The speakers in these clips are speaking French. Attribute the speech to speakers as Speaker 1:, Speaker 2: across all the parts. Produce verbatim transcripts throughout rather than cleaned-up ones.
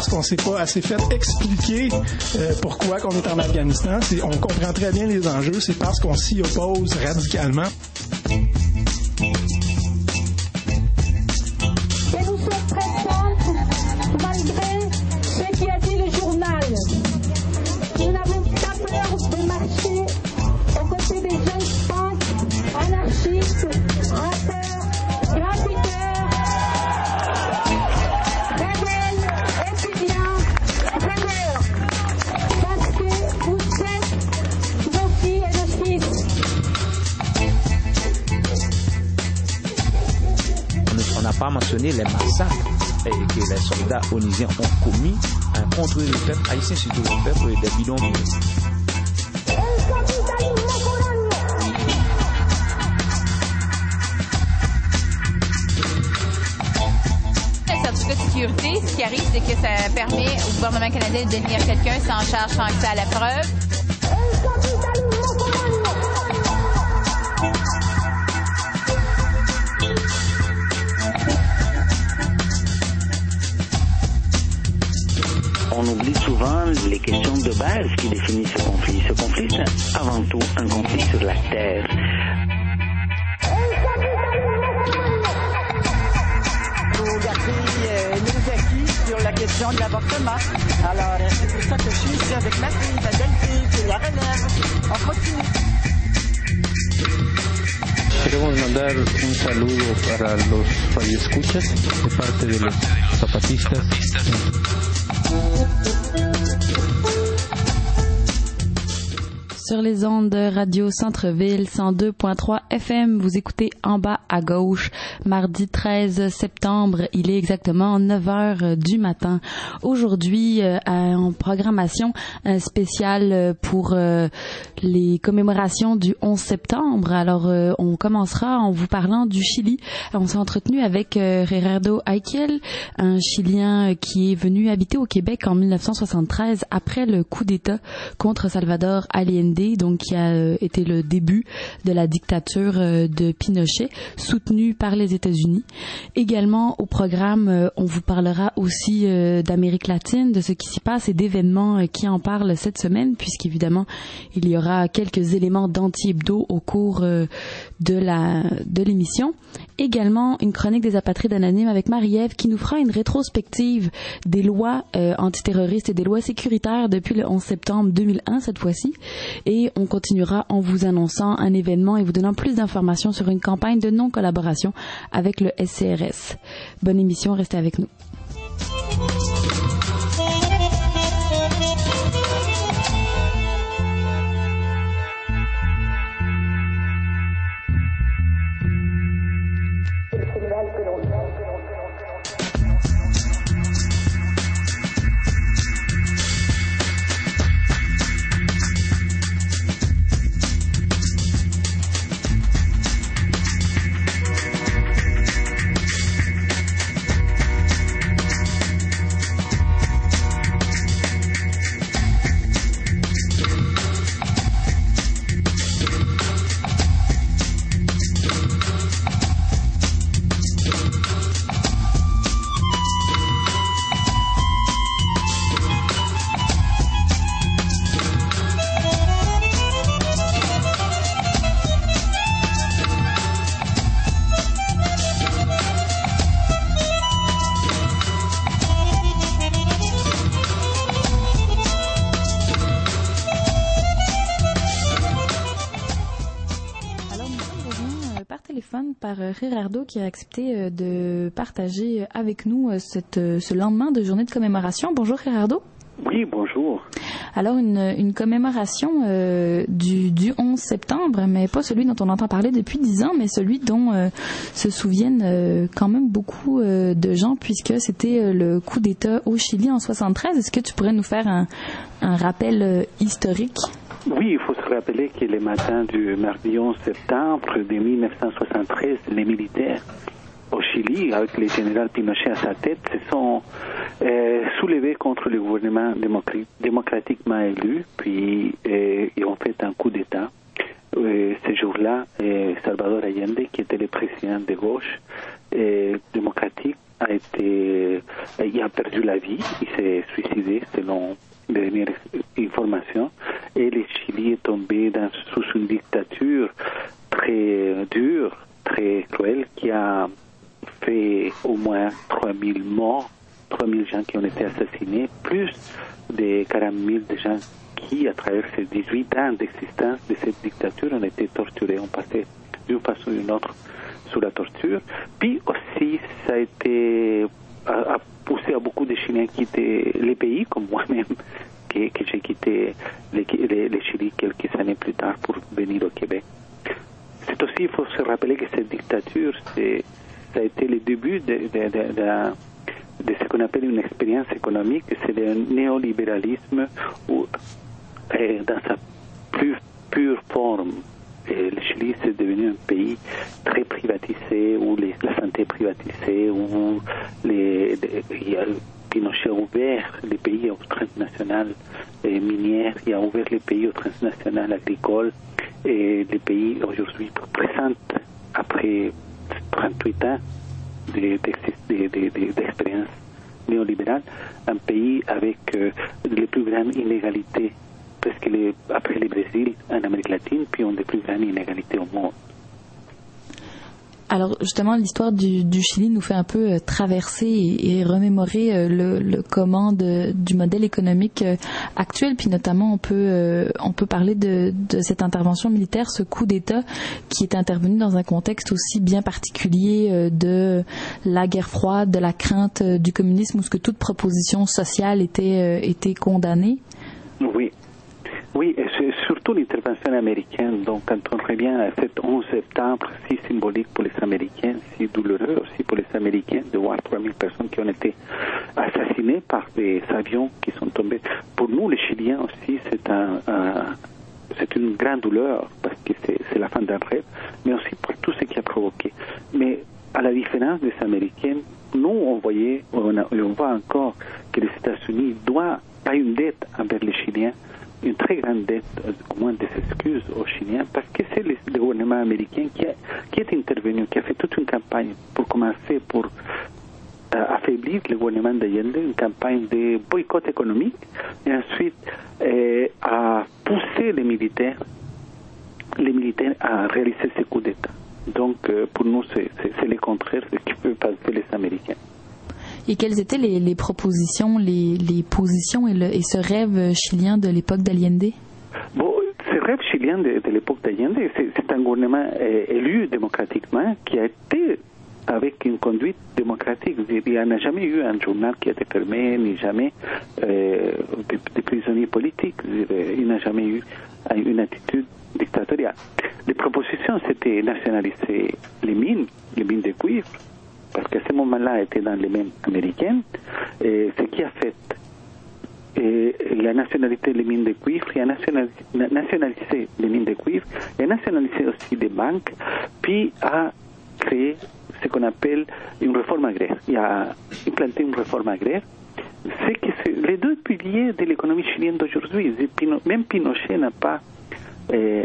Speaker 1: qu'on s'est pas assez fait expliquer euh, pourquoi qu'on est en Afghanistan. C'est, on comprend très bien les enjeux, c'est parce qu'on s'y oppose radicalement.
Speaker 2: Et nous sommes présentes malgré ce qui a dit le journal. Nous n'avons pas peur de marcher aux côtés des jeunes punks, anarchistes, rappeurs, graffiteurs, rebelles, étudiants, rêveurs. Parce que vous êtes nos filles et nos fils.
Speaker 3: On n'a pas mentionné les massacres et que les soldats onusiens ont commis contre le peuple haïtien, surtout le peuple des bidonvilles.
Speaker 4: Le certificat de sécurité, ce qui arrive, c'est que ça permet au gouvernement canadien de devenir quelqu'un sans charge, sans accès à la preuve.
Speaker 5: On oublie souvent les questions de base qui définissent ce conflit. Ce conflit, c'est avant tout un conflit sur la terre.
Speaker 6: Vous gardez euh, nos acquis sur la question de l'avortement. Alors, c'est pour ça que je suis ici avec ma fille, ma belle-fille, qui la relève. On continue.
Speaker 7: Queremos mandar un saludo para los radioescuchas de parte de los zapatistas.
Speaker 8: Sur les ondes de Radio Centre-Ville cent deux virgule trois F M, vous écoutez En bas à gauche, mardi treize septembre, il est exactement neuf heures du matin. Aujourd'hui, euh, en programmation un spécial pour euh, les commémorations du onze septembre. Alors, euh, on commencera en vous parlant du Chili. On s'est entretenu avec euh, Gerardo Aiquiel, un Chilien qui est venu habiter au Québec en dix-neuf cent soixante-treize après le coup d'État contre Salvador Allende, donc qui a euh, été le début de la dictature euh, de Pinochet, soutenue par les États-Unis. Également au programme, euh, on vous parlera aussi euh, d'Amérique latine, de ce qui s'y passe et d'événements euh, qui en parlent cette semaine, puisqu'évidemment il y aura quelques éléments d'anti-hebdo au cours euh, de la de l'émission. Également une chronique des apatrides anonymes avec Marie-Ève qui nous fera une rétrospective des lois euh, antiterroristes et des lois sécuritaires depuis le onze septembre deux mille un cette fois-ci. Et on continuera en vous annonçant un événement et vous donnant plus d'informations sur une campagne de non-collaboration avec le S C R S. Bonne émission, restez avec nous. Par Gerardo qui a accepté de partager avec nous cette, ce lendemain de journée de commémoration. Bonjour Gerardo.
Speaker 5: Oui, bonjour.
Speaker 8: Alors une, une commémoration euh, du, du onze septembre, mais pas celui dont on entend parler depuis dix ans, mais celui dont euh, se souviennent euh, quand même beaucoup euh, de gens, puisque c'était euh, le coup d'État au Chili en soixante-treize. Est-ce que tu pourrais nous faire un, un rappel euh, historique?
Speaker 5: Oui, il faut se rappeler que le matin du mardi onze septembre de dix-neuf cent soixante-treize, les militaires au Chili, avec le général Pinochet à sa tête, se sont euh, soulevés contre le gouvernement démocr- démocratiquement élu, puis euh, ils ont fait un coup d'État. Euh, ce jour-là, euh, Salvador Allende, qui était le président de gauche euh, démocratique, a été il a perdu la vie, il s'est suicidé selon les dernières informations, et le Chili est tombé dans, sous une dictature très dure, très cruelle, qui a fait au moins trois mille morts, trois mille gens qui ont été assassinés, plus de quarante mille de gens qui, à travers ces dix-huit ans d'existence de cette dictature, ont été torturés, ont passé d'une façon ou d'une autre sous la torture. Puis aussi, ça a été a, a poussé à beaucoup de Chiliens à quitter les pays, comme moi-même, que, que j'ai quitté le, le, le Chili quelques années plus tard pour venir au Québec. C'est aussi, il faut se rappeler que cette dictature, c'est, ça a été le début de, de, de, de, de ce qu'on appelle une expérience économique, c'est le néolibéralisme où, dans sa plus pure forme. Et le Chili, c'est devenu un pays très privatisé, où les, la santé est privatisée, où les, les, il y a, Pinochet a ouvert les pays aux transnationales minières, il a ouvert les pays aux transnationales agricoles, et les pays aujourd'hui présentent, après trente-huit ans d'expérience néolibérale, un pays avec euh, les plus grandes inégalités, presque les, après le Brésil, en Amérique latine, puis on a des plus grandes inégalités au monde.
Speaker 8: Alors justement, l'histoire du, du Chili nous fait un peu euh, traverser et, et remémorer euh, le, le comment de, du modèle économique euh, actuel, puis notamment on peut euh, on peut parler de, de cette intervention militaire, ce coup d'État qui est intervenu dans un contexte aussi bien particulier euh, de la guerre froide, de la crainte euh, du communisme, où ce que toute proposition sociale était euh, était condamnée.
Speaker 5: Oui. Oui, et c'est surtout l'intervention américaine. Donc, quand on revient à cet onze septembre, si symbolique pour les Américains, si douloureux aussi pour les Américains, de voir trois mille personnes qui ont été assassinées par des avions qui sont tombés. Pour nous, les Chiliens aussi, c'est un, un c'est une grande douleur, parce que c'est, c'est la fin d'un rêve, mais aussi pour tout ce qui a provoqué. Mais à la différence des Américains, nous, on voyait, on, a, on voit encore que les États-Unis doivent, a une dette envers les Chiliens, une très grande dette, au moins des excuses aux Chiliens, parce que c'est le, le gouvernement américain qui, a, qui est intervenu, qui a fait toute une campagne pour commencer, pour euh, affaiblir le gouvernement d'Allende, une campagne de boycott économique, et ensuite euh, a poussé les militaires, les militaires à réaliser ce coup d'État. Donc euh, pour nous, c'est, c'est, c'est le contraire de ce que peuvent passer les Américains.
Speaker 8: Et quelles étaient les, les propositions, les, les positions et, le, et ce rêve chilien de l'époque d'Allende? Bon,
Speaker 5: ce rêve chilien de, de l'époque d'Allende, c'est, c'est un gouvernement euh, élu démocratiquement qui a été avec une conduite démocratique. Il n'y en a jamais eu un journal qui a été fermé, ni jamais euh, des, des prisonniers politiques. Il n'y a jamais eu une attitude dictatoriale. Les propositions, c'était nationaliser les mines, les mines de cuivre, parce qu'à ce moment-là, était dans les mains américaines, et ce qui a fait et la nationalité des mines de cuivre, et a nationalisé, nationalisé les mines de cuivre, et a nationalisé aussi les banques, puis a créé ce qu'on appelle une réforme agraire. Il a implanté une réforme agraire. C'est que c'est les deux piliers de l'économie chilienne d'aujourd'hui. Même Pinochet n'a pas... Euh,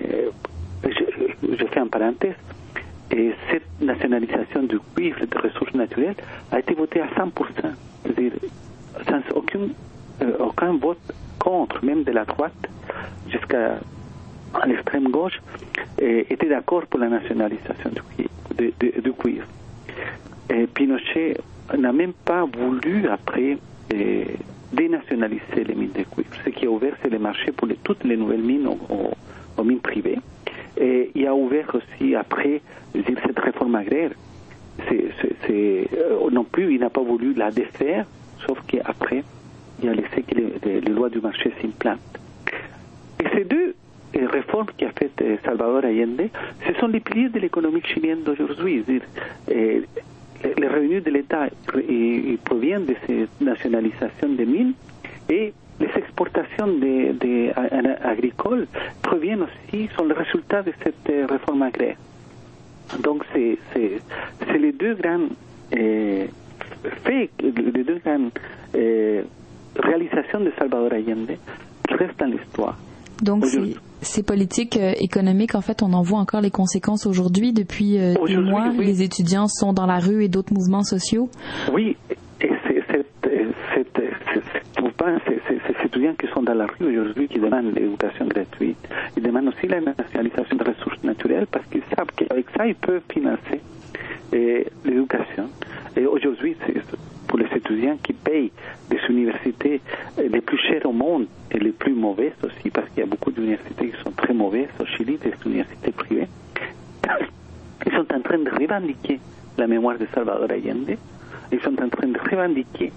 Speaker 5: je, je fais un parenthèse. Et cette nationalisation du cuivre et des ressources naturelles a été votée à cent pour cent. C'est-à-dire sans aucun, euh, aucun vote contre, même de la droite jusqu'à l'extrême gauche, et était d'accord pour la nationalisation du cuivre. De, de, du cuivre. Et Pinochet n'a même pas voulu, après, euh, dénationaliser les mines de cuivre. Ce qui a ouvert, c'est le marché pour les, toutes les nouvelles mines aux, aux, aux mines privées. Et il a ouvert aussi, après, dire, cette réforme agraire. C'est, c'est, c'est, euh, non plus, il n'a pas voulu la défaire, sauf qu'après, il a laissé que les, les, les lois du marché s'implantent. Et ces deux réformes qu'a faites Salvador Allende, ce sont les piliers de l'économie chilienne d'aujourd'hui. Les revenus de l'État ils proviennent de cette nationalisation des mines, et les exportations de, de, agricoles proviennent aussi, sont le résultat de cette réforme agraire. Donc c'est, c'est, c'est les deux grands euh, faits, les deux grandes euh, réalisations de Salvador Allende qui restent dans l'histoire.
Speaker 8: Donc c'est, ces politiques euh, économiques, en fait, on en voit encore les conséquences aujourd'hui. Depuis euh, des mois, oui. Les étudiants sont dans la rue et d'autres mouvements sociaux.
Speaker 5: Oui, et c'est, c'est pense que c'est ces étudiants qui sont dans la rue aujourd'hui qui demandent l'éducation gratuite. Ils demandent aussi la nationalisation des ressources naturelles parce qu'ils savent qu'avec ça, ils peuvent financer et l'éducation. Et aujourd'hui, c'est pour les étudiants qui payent des universités les plus chères au monde et les plus mauvaises aussi, parce qu'il y a beaucoup d'universités qui sont très mauvaises au Chili, des universités privées. Ils sont en train de revendiquer la mémoire de Salvador Allende. Ils sont en train de revendiquer,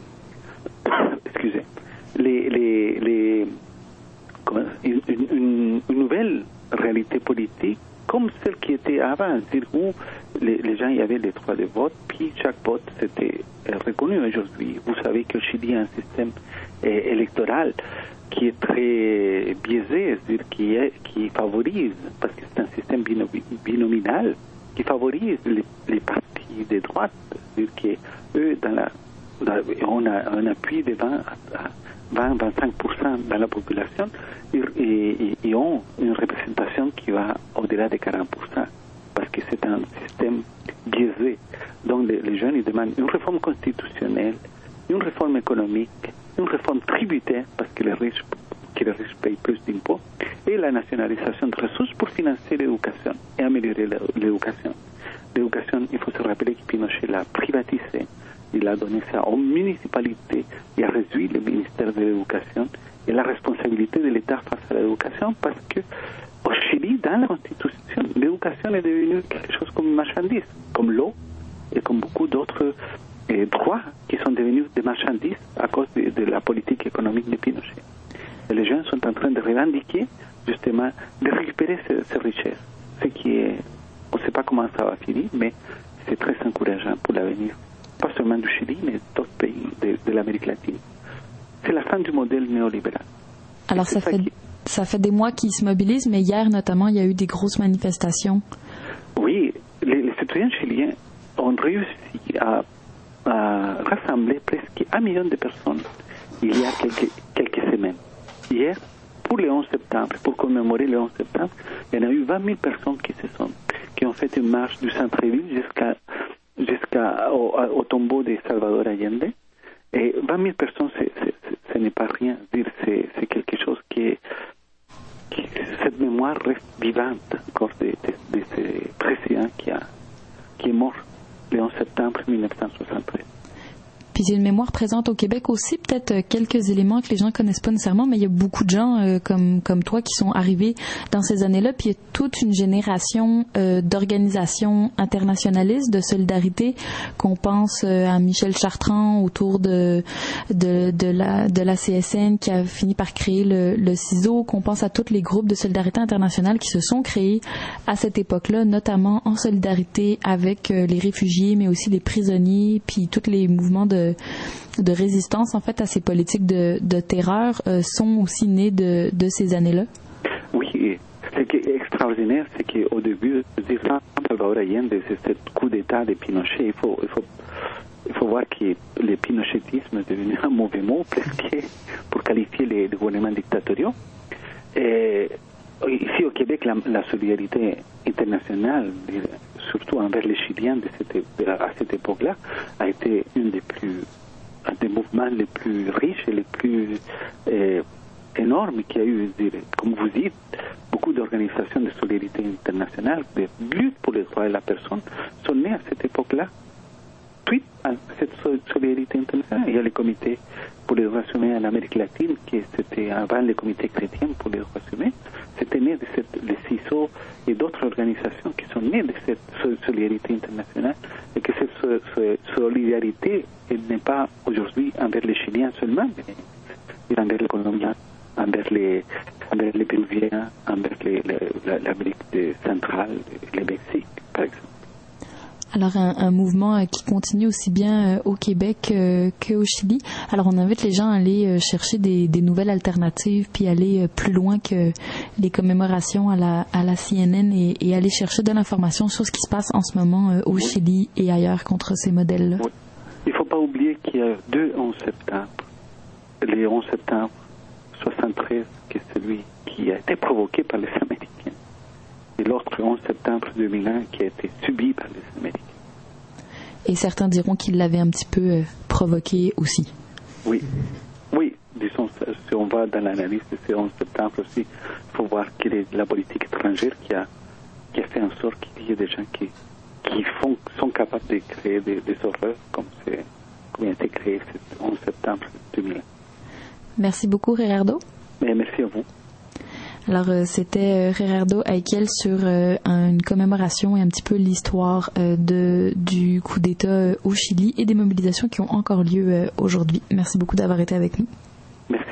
Speaker 5: excusez, les, les, les, comment, une, une, une nouvelle réalité politique comme celle qui était avant, c'est-à-dire où les, les gens y avaient les droits de vote, puis chaque vote c'était reconnu aujourd'hui. Vous savez qu'au Chili, il y a un système euh, électoral qui est très biaisé, c'est-à-dire qui, est, qui favorise, parce que c'est un système binominal, qui favorise les, les partis de droite, c'est-à-dire qu'eux, dans la, dans, on a un appui de vingt à vingt à vingt-cinq pour cent dans la population et, et, et ont une représentation qui va au-delà de quarante pour cent, parce que c'est un système biaisé. Donc les, les jeunes ils demandent une réforme constitutionnelle, une réforme économique, une réforme tributaire, parce que les riches, que les riches payent plus d'impôts, et la nationalisation de ressources pour financer l'éducation et améliorer l'éducation. L'éducation, il faut se rappeler que Pinochet l'a privatisée. Il a donné ça aux municipalités et a réduit le ministère de l'Éducation et la responsabilité de l'État face à l'éducation, parce que au Chili, dans la Constitution, l'éducation est devenue quelque chose comme une marchandise, comme l'eau et comme beaucoup d'autres eh, droits qui sont devenus des marchandises à cause de, de la politique économique de Pinochet. Et les gens sont en train de revendiquer justement de récupérer ces, ces richesses. Ce qui est, on ne sait pas comment ça va finir, mais c'est très encourageant pour l'avenir. Pas seulement du Chili, mais d'autres pays de, de l'Amérique latine. C'est la fin du modèle néolibéral.
Speaker 8: Alors ça, ça, fait, qui... ça fait des mois qu'ils se mobilisent, mais hier notamment, il y a eu des grosses manifestations.
Speaker 5: Oui, les, les citoyens chiliens ont réussi à, à rassembler presque un million de personnes il y a quelques, quelques semaines. Hier, pour le onze septembre, pour commémorer le onze septembre, il y en a eu vingt mille personnes qui se sont, qui ont fait une marche du centre-ville jusqu'à jusqu'au au tombeau de Salvador Allende. Et vingt mille personnes, c'est, c'est, c'est, ce n'est pas rien. C'est, c'est quelque chose qui est... Qui, cette mémoire reste vivante encore de, de, de ce président qui, a, qui est mort le onze septembre mille neuf cent soixante-treize.
Speaker 8: Puis il y a une mémoire présente au Québec aussi, peut-être quelques éléments que les gens connaissent pas nécessairement, mais il y a beaucoup de gens euh, comme comme toi qui sont arrivés dans ces années-là, puis il y a toute une génération euh, d'organisations internationalistes de solidarité, qu'on pense euh, à Michel Chartrand autour de de de la de la C S N qui a fini par créer le le C I S O, qu'on pense à tous les groupes de solidarité internationale qui se sont créés à cette époque-là, notamment en solidarité avec euh, les réfugiés, mais aussi les prisonniers, puis tous les mouvements de de résistance en fait à ces politiques de, de terreur euh, sont aussi nés de, de ces années-là?
Speaker 5: Oui, ce qui est extraordinaire, c'est qu'au début, Salvador Allende, c'est ce coup d'État de Pinochet. Il faut, il faut, il faut voir que le pinochetisme est devenu un mauvais mot presque pour qualifier les, les gouvernements dictatoriaux. Et ici au Québec, la, la solidarité internationale, surtout envers les Chiliens de cette, à cette époque-là, a été une des plus, un des mouvements les plus riches et les plus euh, énormes qu'il y a eu. Comme vous dites, beaucoup d'organisations de solidarité internationale, de lutte pour les droits de la personne, sont nées à cette époque-là. Suite à cette solidarité internationale, il y a le comité pour les droits humains en Amérique latine, qui c'était avant le comité chrétien pour les droits humains. C'était né de cette, le C I S O et d'autres organisations qui sont nées de cette solidarité internationale, et que cette solidarité n'est pas aujourd'hui envers les Chiliens seulement, mais envers les Colombiens, envers les, envers les Péruviens, envers les, les, l'Amérique centrale, le Mexique, par exemple.
Speaker 8: Alors, un, un mouvement qui continue aussi bien euh, au Québec euh, qu'au Chili. Alors, on invite les gens à aller euh, chercher des, des nouvelles alternatives, puis aller euh, plus loin que les commémorations à la, à la C N N et, et aller chercher de l'information sur ce qui se passe en ce moment euh, au oui. Chili et ailleurs contre ces modèles-là.
Speaker 5: Oui. Il ne faut pas oublier qu'il y a deux onze septembre. Le onze septembre soixante-treize, qui est celui qui a été provoqué par les Américains. Et l'autre onze septembre deux mille un qui a été subi par les Américains.
Speaker 8: Et certains diront qu'ils l'avaient un petit peu euh, provoqué aussi.
Speaker 5: Oui, oui, disons si on va dans l'analyse de ce onze septembre aussi, il faut voir quelle est la politique étrangère qui a, qui a fait en sorte qu'il y ait des gens qui, qui font, sont capables de créer des, des horreurs comme, c'est, comme il a été créé ce onze septembre deux mille un.
Speaker 8: Merci beaucoup, Gerardo.
Speaker 5: Mais merci à vous.
Speaker 8: Alors, euh, c'était euh, Gerardo Heikel sur euh, une commémoration et un petit peu l'histoire euh, de, du coup d'État euh, au Chili et des mobilisations qui ont encore lieu euh, aujourd'hui. Merci beaucoup d'avoir été avec nous.
Speaker 5: Merci.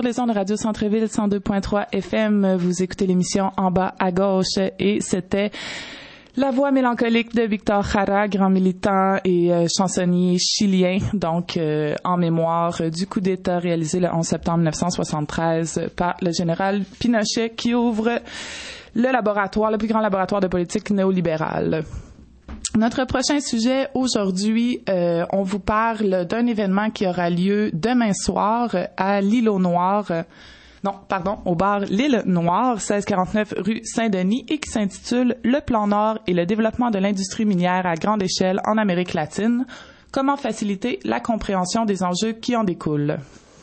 Speaker 9: les ondes de Radio Centre-Ville cent deux point trois F M. Vous écoutez l'émission En bas à gauche et c'était la voix mélancolique de Victor Jara, grand militant et euh, chansonnier chilien, donc euh, en mémoire du coup d'État réalisé le onze septembre dix-neuf cent soixante-treize par le général Pinochet qui ouvre le laboratoire, le plus grand laboratoire de politique néolibérale. Notre prochain sujet aujourd'hui, euh, on vous parle d'un événement qui aura lieu demain soir à l'Île aux Noirs, euh, non, pardon, au bar L'Île Noire, seize quarante-neuf rue Saint-Denis, et qui s'intitule « Le plan Nord et le développement de l'industrie minière à grande échelle en Amérique latine. Comment faciliter la compréhension des enjeux qui en découlent ».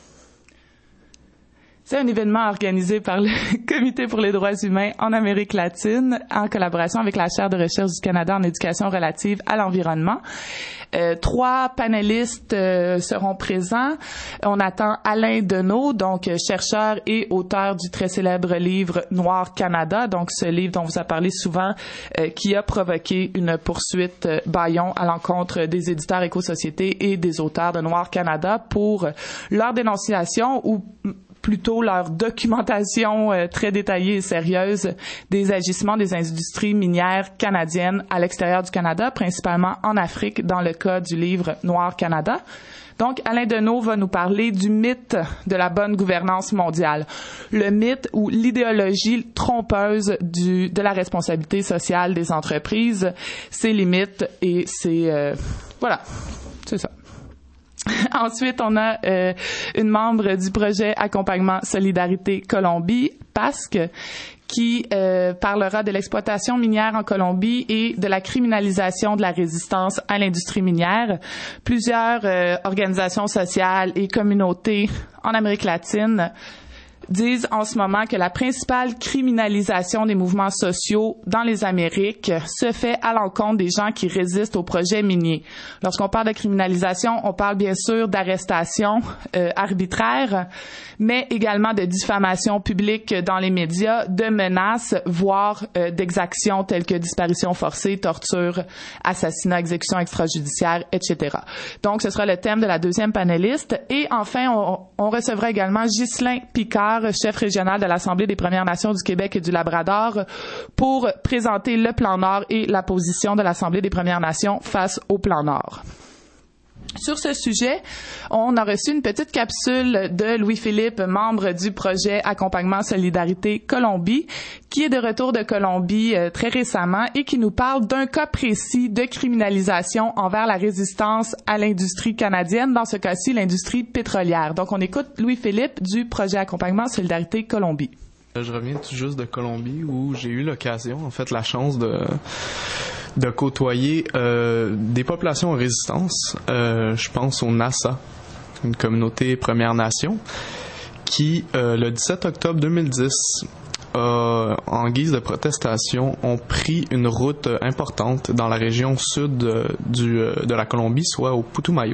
Speaker 9: C'est un événement organisé par le Comité pour les droits humains en Amérique latine en collaboration avec la Chaire de recherche du Canada en éducation relative à l'environnement. Euh, trois panélistes euh, seront présents. On attend Alain Deneau, donc euh, chercheur et auteur du très célèbre livre Noir Canada, donc ce livre dont vous a parlé souvent, euh, qui a provoqué une poursuite euh, bâillon à l'encontre des éditeurs éco-sociétés et des auteurs de Noir Canada pour euh, leur dénonciation ou plutôt leur documentation euh, très détaillée et sérieuse des agissements des industries minières canadiennes à l'extérieur du Canada, principalement en Afrique, dans le cas du livre Noir Canada. Donc, Alain Deneau va nous parler du mythe de la bonne gouvernance mondiale. Le mythe ou l'idéologie trompeuse du, de la responsabilité sociale des entreprises, ses limites et c'est... Euh, voilà, c'est ça. Ensuite, on a euh, une membre du projet Accompagnement Solidarité Colombie, P A S C, qui euh, parlera de l'exploitation minière en Colombie et de la criminalisation de la résistance à l'industrie minière. Plusieurs euh, organisations sociales et communautés en Amérique latine disent en ce moment que la principale criminalisation des mouvements sociaux dans les Amériques se fait à l'encontre des gens qui résistent aux projets miniers. Lorsqu'on parle de criminalisation, on parle bien sûr d'arrestation euh, arbitraire, mais également de diffamation publique dans les médias, de menaces, voire euh, d'exactions telles que disparition forcée, torture, assassinat, exécution extrajudiciaire, et cetera. Donc, ce sera le thème de la deuxième panéliste. Et enfin, on, on recevra également Ghislain Picard, chef régional de l'Assemblée des Premières Nations du Québec et du Labrador, pour présenter le Plan Nord et la position de l'Assemblée des Premières Nations face au Plan Nord. Sur ce sujet, on a reçu une petite capsule de Louis-Philippe, membre du projet Accompagnement Solidarité Colombie, qui est de retour de Colombie euh, très récemment et qui nous parle d'un cas précis de criminalisation envers la résistance à l'industrie canadienne, dans ce cas-ci l'industrie pétrolière. Donc, on écoute Louis-Philippe du projet Accompagnement Solidarité Colombie.
Speaker 10: Je reviens tout juste de Colombie où j'ai eu l'occasion, en fait, la chance de de côtoyer euh, des populations en résistance. Euh, je pense au NASA, une communauté Première Nation, qui, euh, le dix-sept octobre deux mille dix, euh, en guise de protestation, ont pris une route importante dans la région sud euh, du, euh, de la Colombie, soit au Putumayo.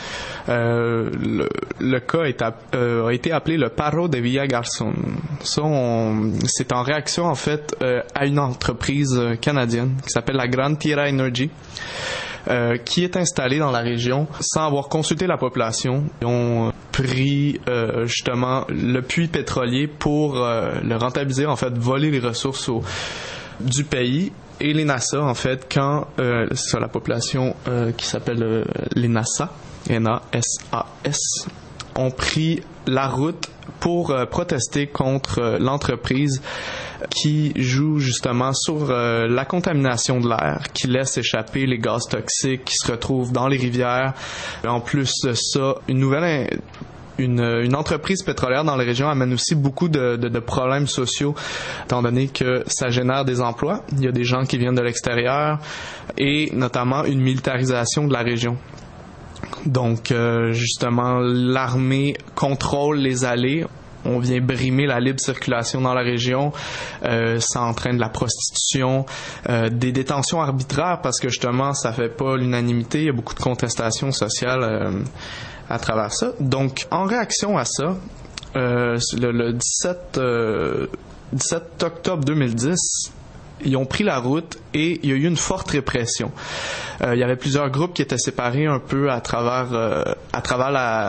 Speaker 10: Euh, le, le cas est a, euh, a été appelé le Paro de Villa Garzón. Ça, on, c'est en réaction en fait euh, à une entreprise canadienne qui s'appelle la Gran Tierra Energy, euh, qui est installée dans la région sans avoir consulté la population. Ils ont pris euh, justement le puits pétrolier pour euh, le rentabiliser, en fait, voler les ressources au, du pays. Et les NASA, en fait, quand euh, c'est ça, la population euh, qui s'appelle euh, les NASA, N A S A S, ont pris la route pour euh, protester contre euh, l'entreprise qui joue justement sur euh, la contamination de l'air, qui laisse échapper les gaz toxiques qui se retrouvent dans les rivières. En plus de ça, une nouvelle... Une, une entreprise pétrolière dans la région amène aussi beaucoup de, de, de problèmes sociaux, étant donné que ça génère des emplois. Il y a des gens qui viennent de l'extérieur et notamment une militarisation de la région. Donc, euh, justement, l'armée contrôle les allées. On vient brimer la libre circulation dans la région. Euh, ça entraîne de la prostitution, euh, des détentions arbitraires parce que justement, ça fait pas l'unanimité. Il y a beaucoup de contestations sociales euh, à travers ça. Donc, en réaction à ça, euh, le, le dix-sept, euh, dix-sept octobre deux mille dix, ils ont pris la route et il y a eu une forte répression. Euh, il y avait plusieurs groupes qui étaient séparés un peu à travers, euh, à travers la,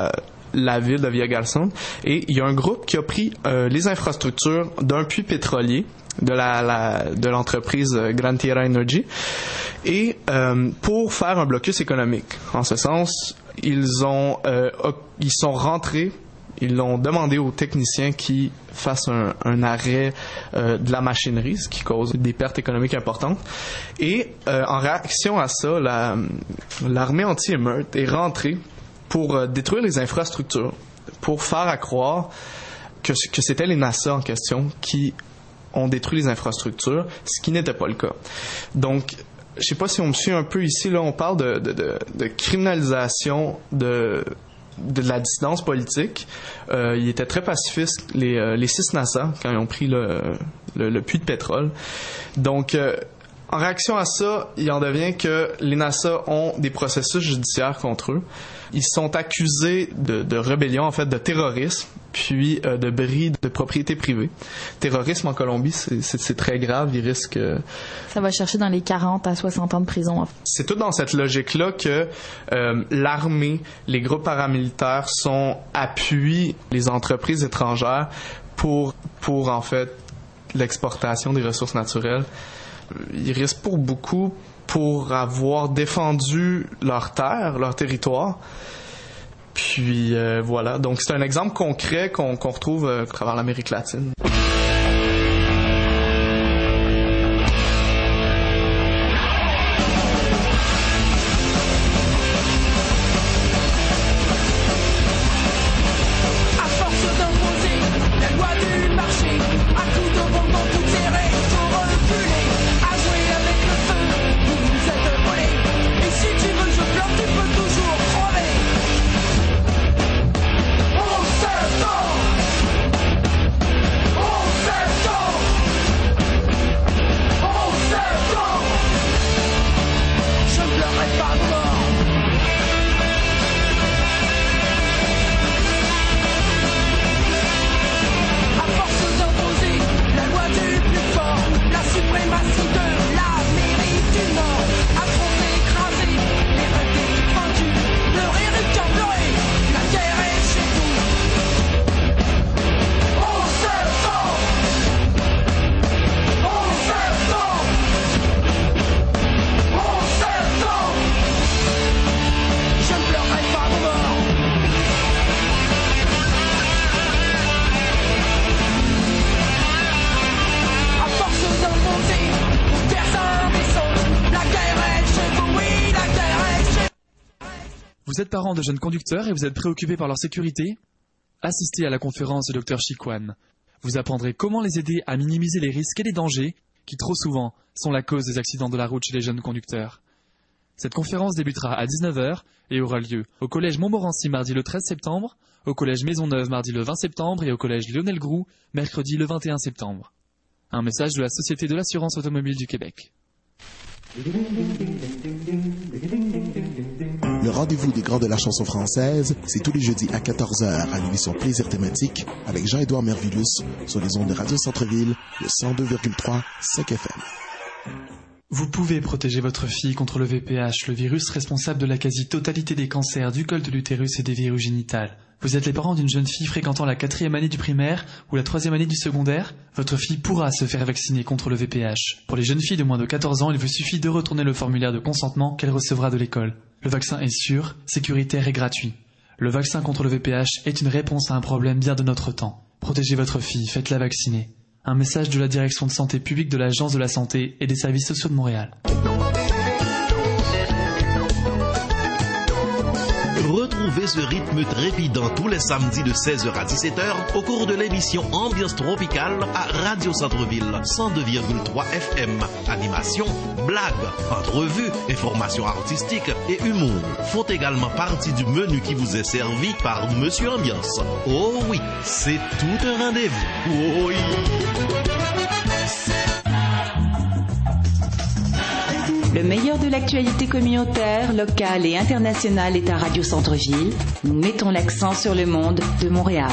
Speaker 10: la ville de Villagarcin. Et il y a un groupe qui a pris euh, les infrastructures d'un puits pétrolier de la, la de l'entreprise Gran Tierra Energy et euh, pour faire un blocus économique. En ce sens, ils ont euh, ils sont rentrés, ils l'ont demandé aux techniciens qui fassent un, un arrêt euh, de la machinerie, ce qui cause des pertes économiques importantes. Et euh, en réaction à ça, la, l'armée anti-émeute est rentrée pour euh, détruire les infrastructures, pour faire à croire que, que c'était les NASA en question qui ont détruit les infrastructures, ce qui n'était pas le cas. Donc, je ne sais pas si on me suit un peu ici, là, on parle de, de, de, de criminalisation de, de la dissidence politique. Euh, ils étaient très pacifistes, les, euh, les six NASA, quand ils ont pris le, le, le puits de pétrole. Donc, euh, en réaction à ça, il en devient que les NASA ont des processus judiciaires contre eux. Ils sont accusés de, de rébellion, en fait, de terrorisme, puis euh, de bris de propriété privée. Terrorisme en Colombie, c'est, c'est, c'est très grave. Ils risquent... Euh,
Speaker 8: ça va chercher dans les quarante à soixante ans de prison.
Speaker 10: C'est tout dans cette logique-là que euh, l'armée, les groupes paramilitaires sont appuient les entreprises étrangères pour, pour en fait, l'exportation des ressources naturelles. Ils risquent pour beaucoup pour avoir défendu leur terre, leur territoire. Puis euh, voilà, donc c'est un exemple concret qu'on, qu'on retrouve euh, à travers l'Amérique latine.
Speaker 11: Vous êtes parents de jeunes conducteurs et vous êtes préoccupés par leur sécurité? Assistez à la conférence du docteur Chiquan. Vous apprendrez comment les aider à minimiser les risques et les dangers qui trop souvent sont la cause des accidents de la route chez les jeunes conducteurs. Cette conférence débutera à dix-neuf heures et aura lieu au collège Montmorency mardi le treize septembre, au collège Maisonneuve mardi le vingt septembre et au collège Lionel Groux mercredi le vingt et un septembre. Un message de la Société de l'assurance automobile du Québec.
Speaker 12: Le rendez-vous des grands de la chanson française, c'est tous les jeudis à quatorze heures à l'émission Plaisir thématique avec Jean-Édouard Mervillus sur les ondes de Radio Centre-Ville, le cent deux virgule trois cinq F M.
Speaker 11: Vous pouvez protéger votre fille contre le V P H, le virus responsable de la quasi-totalité des cancers du col de l'utérus et des verrues génitales. Vous êtes les parents d'une jeune fille fréquentant la quatrième année du primaire ou la troisième année du secondaire? Votre fille pourra se faire vacciner contre le V P H. Pour les jeunes filles de moins de quatorze ans, il vous suffit de retourner le formulaire de consentement qu'elle recevra de l'école. Le vaccin est sûr, sécuritaire et gratuit. Le vaccin contre le V P H est une réponse à un problème bien de notre temps. Protégez votre fille, faites-la vacciner. Un message de la Direction de santé publique de l'Agence de la santé et des services sociaux de Montréal.
Speaker 13: Retrouvez ce rythme trépidant tous les samedis de seize heures à dix-sept heures au cours de l'émission Ambiance Tropicale à Radio Centre-Ville cent deux virgule trois F M. Animation, blagues, entrevues, informations artistiques et humour font également partie du menu qui vous est servi par Monsieur Ambiance. Oh oui, c'est tout un rendez-vous. Oh oui.
Speaker 14: Le meilleur de l'actualité communautaire, locale et internationale est à Radio Centre-Ville. Nous mettons l'accent sur le monde de Montréal.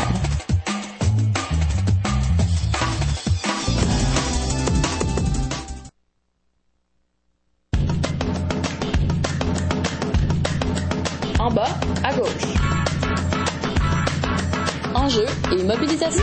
Speaker 15: En bas, à gauche. une mobilisation.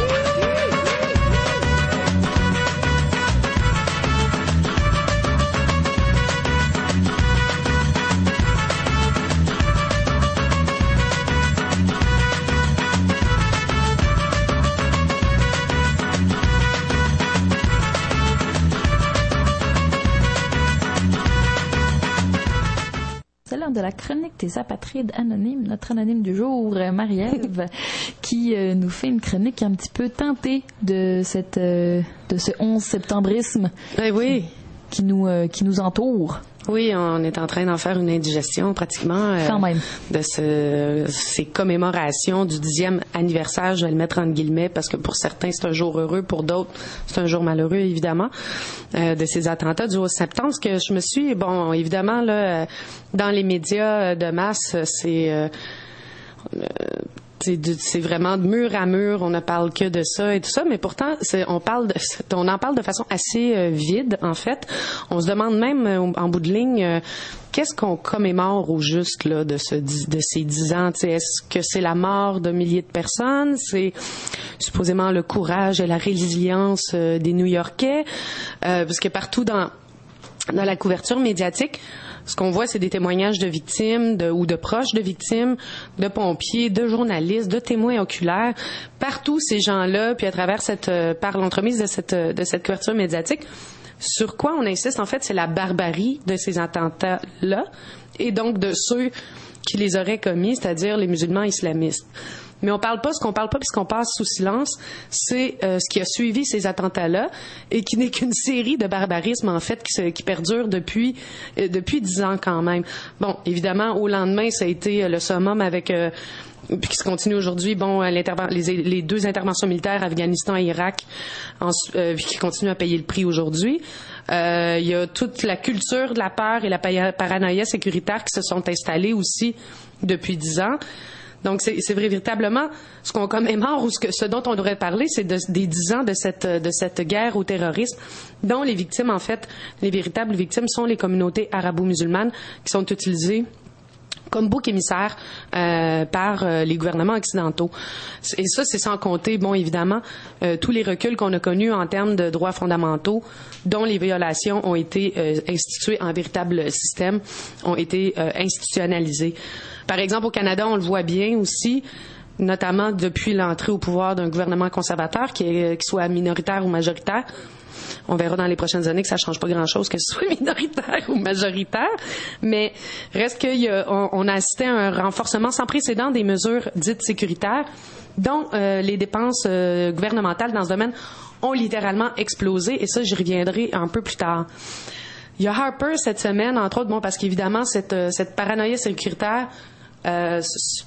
Speaker 8: C'est l'heure de la chronique des apatrides anonymes. Notre anonyme du jour, Marie-Ève, qui euh, nous fait une chronique un petit peu teintée de cette euh, de ce onze septembrisme
Speaker 16: ben oui.
Speaker 8: qui, qui nous euh, qui nous entoure.
Speaker 16: Oui, on est en train d'en faire une indigestion pratiquement euh,
Speaker 8: Quand même.
Speaker 16: de ce, ces commémorations du dixième anniversaire, je vais le mettre entre guillemets parce que pour certains c'est un jour heureux, pour d'autres c'est un jour malheureux évidemment, euh, de ces attentats du onze septembre. Parce que je me suis, bon évidemment là, dans les médias de masse, c'est... Euh, euh, C'est, de, c'est vraiment de mur à mur, on ne parle que de ça et tout ça, mais pourtant, c'est, on parle de, on en parle de façon assez euh, vide, en fait. On se demande même, euh, en bout de ligne, euh, qu'est-ce qu'on commémore au juste là, de, ce, de ces dix ans? T'sais, est-ce que c'est la mort de milliers de personnes? C'est supposément le courage et la résilience euh, des New-Yorkais? Euh, parce que partout dans, dans la couverture médiatique, ce qu'on voit, c'est des témoignages de victimes de, ou de proches de victimes, de pompiers, de journalistes, de témoins oculaires. Partout, ces gens-là, puis à travers cette, euh, par l'entremise de cette, de cette couverture médiatique, sur quoi on insiste, en fait, c'est la barbarie de ces attentats-là et donc de ceux qui les auraient commis, c'est-à-dire les musulmans islamistes. Mais on parle pas, ce qu'on parle pas, puis ce qu'on passe sous silence, c'est euh, ce qui a suivi ces attentats-là et qui n'est qu'une série de barbarismes, en fait, qui, se, qui perdure depuis euh, depuis dix ans quand même. Bon, évidemment, au lendemain, ça a été euh, le summum avec... Euh, puis qui se continue aujourd'hui, bon, les, les deux interventions militaires, Afghanistan et Irak, en, euh, qui continuent à payer le prix aujourd'hui. Euh, il y a toute la culture de la peur et la paranoïa sécuritaire qui se sont installées aussi depuis dix ans. Donc, c'est, c'est véritablement ce qu'on commémore ou ce, que, ce dont on devrait parler, c'est de, des dix ans de cette, de cette guerre au terrorisme, dont les victimes, en fait, les véritables victimes sont les communautés arabo-musulmanes qui sont utilisées comme bouc émissaire euh, par euh, les gouvernements occidentaux. Et ça, c'est sans compter, bon, évidemment, euh, tous les reculs qu'on a connus en termes de droits fondamentaux, dont les violations ont été euh, instituées en véritable système, ont été euh, institutionnalisées. Par exemple, au Canada, on le voit bien aussi, notamment depuis l'entrée au pouvoir d'un gouvernement conservateur, qui, est, qui soit minoritaire ou majoritaire. On verra dans les prochaines années que ça change pas grand-chose que ce soit minoritaire ou majoritaire, mais reste qu'on on a assisté à un renforcement sans précédent des mesures dites sécuritaires, dont euh, les dépenses euh, gouvernementales dans ce domaine ont littéralement explosé, et ça, j'y reviendrai un peu plus tard. Il y a Harper cette semaine, entre autres, bon, parce qu'évidemment, cette, cette paranoïa sécuritaire euh,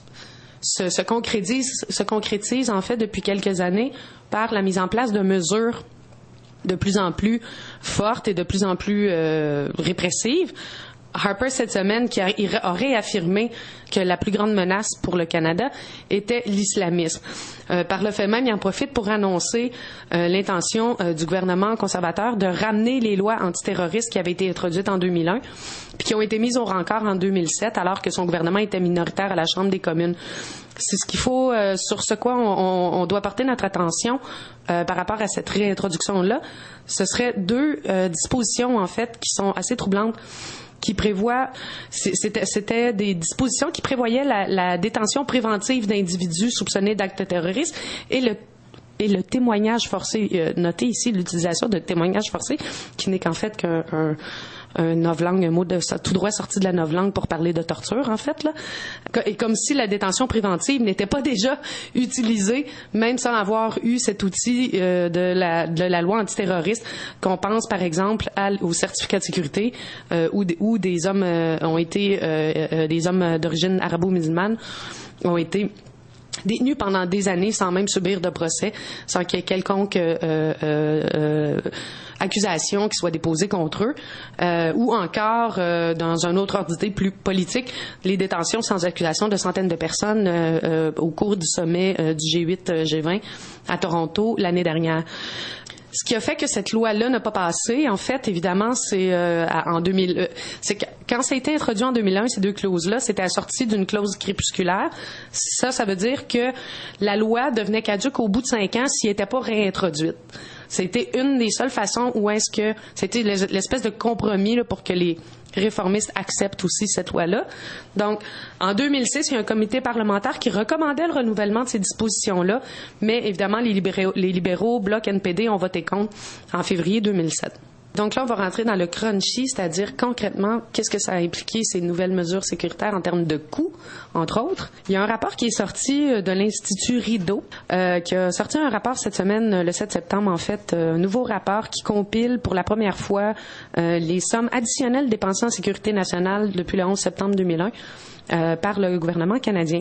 Speaker 16: se, se, concrétise, se concrétise, en fait, depuis quelques années par la mise en place de mesures de plus en plus fortes et de plus en plus euh, répressives. Harper, cette semaine, qui a, a réaffirmé que la plus grande menace pour le Canada était l'islamisme. Euh, par le fait même, il en profite pour annoncer euh, l'intention euh, du gouvernement conservateur de ramener les lois antiterroristes qui avaient été introduites en deux mille un puis qui ont été mises au rencard en deux mille sept alors que son gouvernement était minoritaire à la Chambre des communes. C'est ce qu'il faut, euh, sur ce quoi on, on, on doit porter notre attention euh, par rapport à cette réintroduction-là. Ce serait deux euh, dispositions, en fait, qui sont assez troublantes, qui prévoient, c'était, c'était des dispositions qui prévoyaient la, la détention préventive d'individus soupçonnés d'actes terroristes et le et le témoignage forcé. Euh, notez ici l'utilisation de témoignage forcé, qui n'est qu'en fait qu'un un, un novlangue, un mot de tout droit sorti de la novlangue pour parler de torture, en fait, là. Et comme si la détention préventive n'était pas déjà utilisée, même sans avoir eu cet outil euh, de, la, de la loi antiterroriste, qu'on pense, par exemple, à, au certificat de sécurité, euh, où, où des hommes euh, ont été, euh, euh, des hommes d'origine arabo-musulmane ont été détenus pendant des années sans même subir de procès, sans qu'il y ait quelconque euh, euh, euh, accusation qui soit déposée contre eux, euh, ou encore, euh, dans un autre ordre d'idée plus politique, les détentions sans accusation de centaines de personnes euh, euh, au cours du sommet euh, du G huit G vingt à Toronto l'année dernière. Ce qui a fait que cette loi-là n'a pas passé, en fait, évidemment, c'est euh, en deux mille. Euh, c'est que quand ça a été introduit en deux mille un, ces deux clauses-là, c'était assorti d'une clause crépusculaire. Ça, ça veut dire que la loi devenait caduque au bout de cinq ans s'il n'était pas réintroduite. C'était une des seules façons où est-ce que c'était l'espèce de compromis là, pour que les réformistes acceptent aussi cette loi-là. Donc, en deux mille six, il y a un comité parlementaire qui recommandait le renouvellement de ces dispositions-là, mais évidemment, les libéraux, les libéraux Bloc, N P D ont voté contre en février deux mille sept. Donc là, on va rentrer dans le crunchy, c'est-à-dire concrètement, qu'est-ce que ça a impliqué, ces nouvelles mesures sécuritaires en termes de coûts, entre autres. Il y a un rapport qui est sorti de l'Institut Rideau, euh, qui a sorti un rapport cette semaine, le sept septembre, en fait, un nouveau rapport qui compile pour la première fois euh, les sommes additionnelles dépensées en sécurité nationale depuis le onze septembre deux mille un euh, par le gouvernement canadien.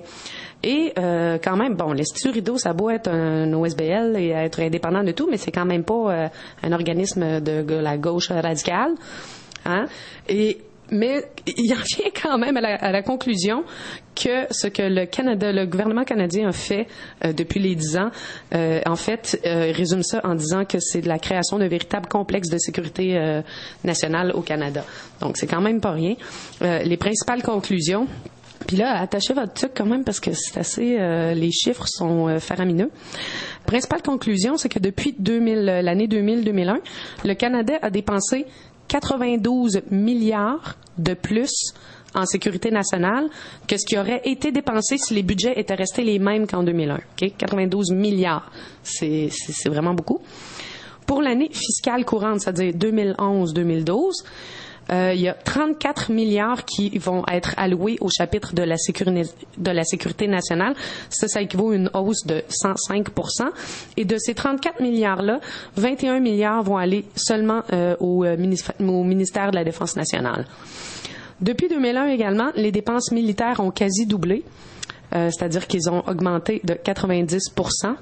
Speaker 16: Et euh, quand même, bon, l'Institut Rideau, ça a beau être un O S B L et être indépendant de tout, mais c'est quand même pas euh, un organisme de, de la gauche radicale. Hein? Et mais il en vient quand même à la, à la conclusion que ce que le Canada, le gouvernement canadien a fait euh, depuis les dix ans, euh, en fait, euh, il résume ça en disant que c'est de la création d'un véritable complexe de sécurité euh, nationale au Canada. Donc, c'est quand même pas rien. Euh, les principales conclusions. Puis là, attachez votre truc quand même parce que c'est assez, euh, les chiffres sont euh, faramineux. Principale conclusion, c'est que depuis deux mille, l'année deux mille deux mille un, le Canada a dépensé quatre-vingt-douze milliards de plus en sécurité nationale que ce qui aurait été dépensé si les budgets étaient restés les mêmes qu'en deux mille un. Okay? quatre-vingt-douze milliards, c'est, c'est, c'est vraiment beaucoup. Pour l'année fiscale courante, c'est-à-dire deux mille onze deux mille douze, Euh, il y a trente-quatre milliards qui vont être alloués au chapitre de la sécurité, de la sécurité nationale. Ça, ça équivaut à une hausse de cent cinq pour cent. Et de ces trente-quatre milliards-là, vingt et un milliards vont aller seulement euh, au, euh, ministère, au ministère de la Défense nationale. Depuis deux mille un également, les dépenses militaires ont quasi doublé, euh, c'est-à-dire qu'ils ont augmenté de quatre-vingt-dix pour cent.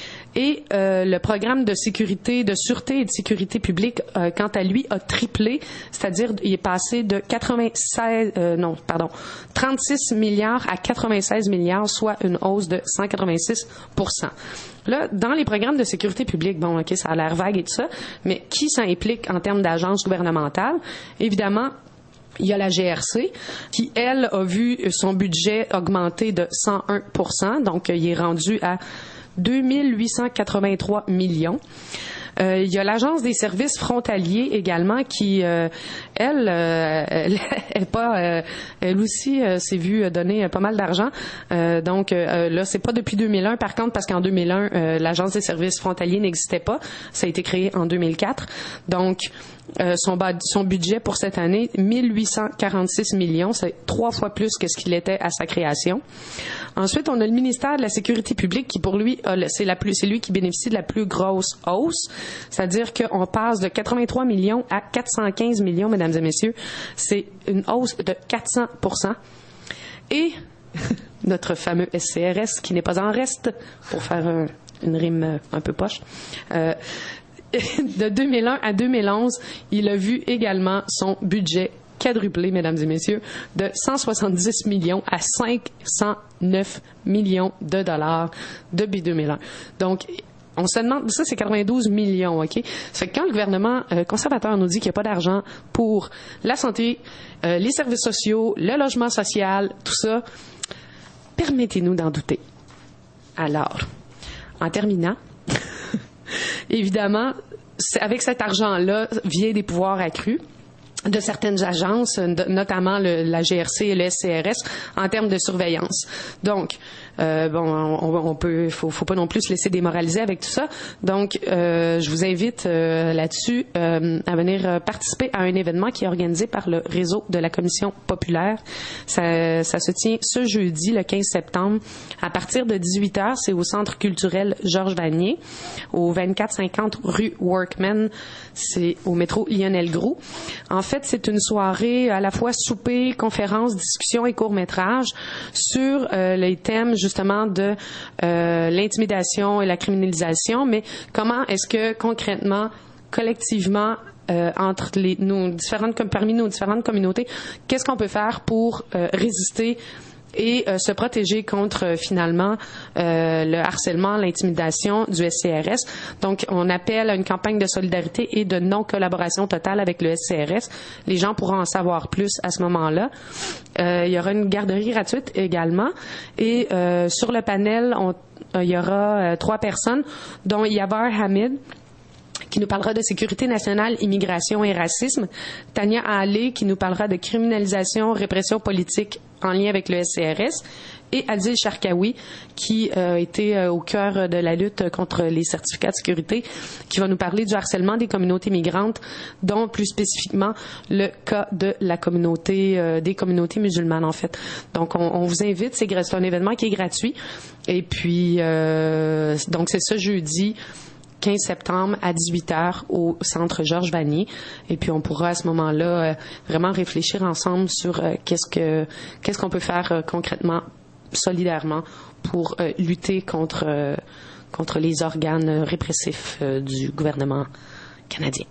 Speaker 16: Et euh, le programme de sécurité, de sûreté et de sécurité publique, euh, quant à lui, a triplé, c'est-à-dire il est passé de quatre-vingt-seize, euh, non, pardon, trente-six milliards à quatre-vingt-seize milliards, soit une hausse de cent quatre-vingt-six pour cent. Là, dans les programmes de sécurité publique, bon, ok, ça a l'air vague et tout ça, mais qui ça implique en termes d'agences gouvernementales? Évidemment, il y a la G R C qui, elle, a vu son budget augmenter de cent un pour cent, donc il est rendu à deux mille huit cent quatre-vingt-trois millions. Euh, il y a l'Agence des services frontaliers également qui, euh, elle, euh, elle, elle, pas, euh, elle aussi euh, s'est vue donner pas mal d'argent. Euh, donc euh, là, c'est pas depuis deux mille un, par contre, parce qu'en deux mille un, euh, l'Agence des services frontaliers n'existait pas. Ça a été créé en deux mille quatre. Donc, Euh, son, son budget pour cette année, mille huit cent quarante-six millions, c'est trois fois plus que ce qu'il était à sa création. Ensuite, on a le ministère de la Sécurité publique qui, pour lui, a le, c'est, la plus, c'est lui qui bénéficie de la plus grosse hausse, c'est-à-dire qu'on passe de quatre-vingt-trois millions à quatre cent quinze millions, mesdames et messieurs. C'est une hausse de quatre cents pour cent. Et notre fameux S C R S, qui n'est pas en reste, pour faire un, une rime un peu poche, euh, de deux mille un à deux mille onze, il a vu également son budget quadruplé, mesdames et messieurs, de cent soixante-dix millions à cinq cent neuf millions de dollars depuis deux mille un. Donc, on se demande, ça c'est quatre-vingt-douze millions, OK? Ça fait que quand le gouvernement euh, conservateur nous dit qu'il n'y a pas d'argent pour la santé, euh, les services sociaux, le logement social, tout ça, permettez-nous d'en douter. Alors, en terminant, évidemment, avec cet argent-là vient des pouvoirs accrus de certaines agences, notamment le, la G R C et le S C R S, en termes de surveillance. Donc, euh, bon, on, on peut, faut, faut pas non plus se laisser démoraliser avec tout ça. Donc, euh, je vous invite euh, là-dessus euh, à venir participer à un événement qui est organisé par le réseau de la Commission populaire. Ça, ça se tient ce jeudi, le quinze septembre, à partir de dix-huit heures. C'est au Centre culturel Georges Vanier, au vingt-quatre cinquante rue Workman. C'est au métro Lionel Groulx. En fait, c'est une soirée à la fois souper, conférence, discussion et court-métrage sur euh, les thèmes justement de euh, l'intimidation et la criminalisation, mais comment est-ce que concrètement, collectivement, euh, entre les, nos différentes, comme parmi nos différentes communautés, qu'est-ce qu'on peut faire pour euh, résister et euh, se protéger contre euh, finalement euh, le harcèlement, l'intimidation du S C R S. Donc, on appelle à une campagne de solidarité et de non-collaboration totale avec le S C R S. Les gens pourront en savoir plus à ce moment-là. Euh, il y aura une garderie gratuite également. Et euh, sur le panel, on, euh, il y aura euh, trois personnes, dont Yavar Hamid, qui nous parlera de sécurité nationale, immigration et racisme. Tania Allé, qui nous parlera de criminalisation, répression politique en lien avec le S C R S. Et Adil Sharkawi, qui a euh, été euh, au cœur de la lutte contre les certificats de sécurité, qui va nous parler du harcèlement des communautés migrantes, dont plus spécifiquement le cas de la communauté, euh, des communautés musulmanes en fait. Donc on, on vous invite, c'est, c'est un événement qui est gratuit. Et puis, euh, donc c'est ce jeudi quinze septembre à dix-huit heures au centre Georges Vanier. Et puis, on pourra à ce moment-là euh, vraiment réfléchir ensemble sur euh, qu'est-ce que qu'est-ce qu'on peut faire euh, concrètement, solidairement, pour euh, lutter contre, euh, contre les organes répressifs euh, du gouvernement canadien.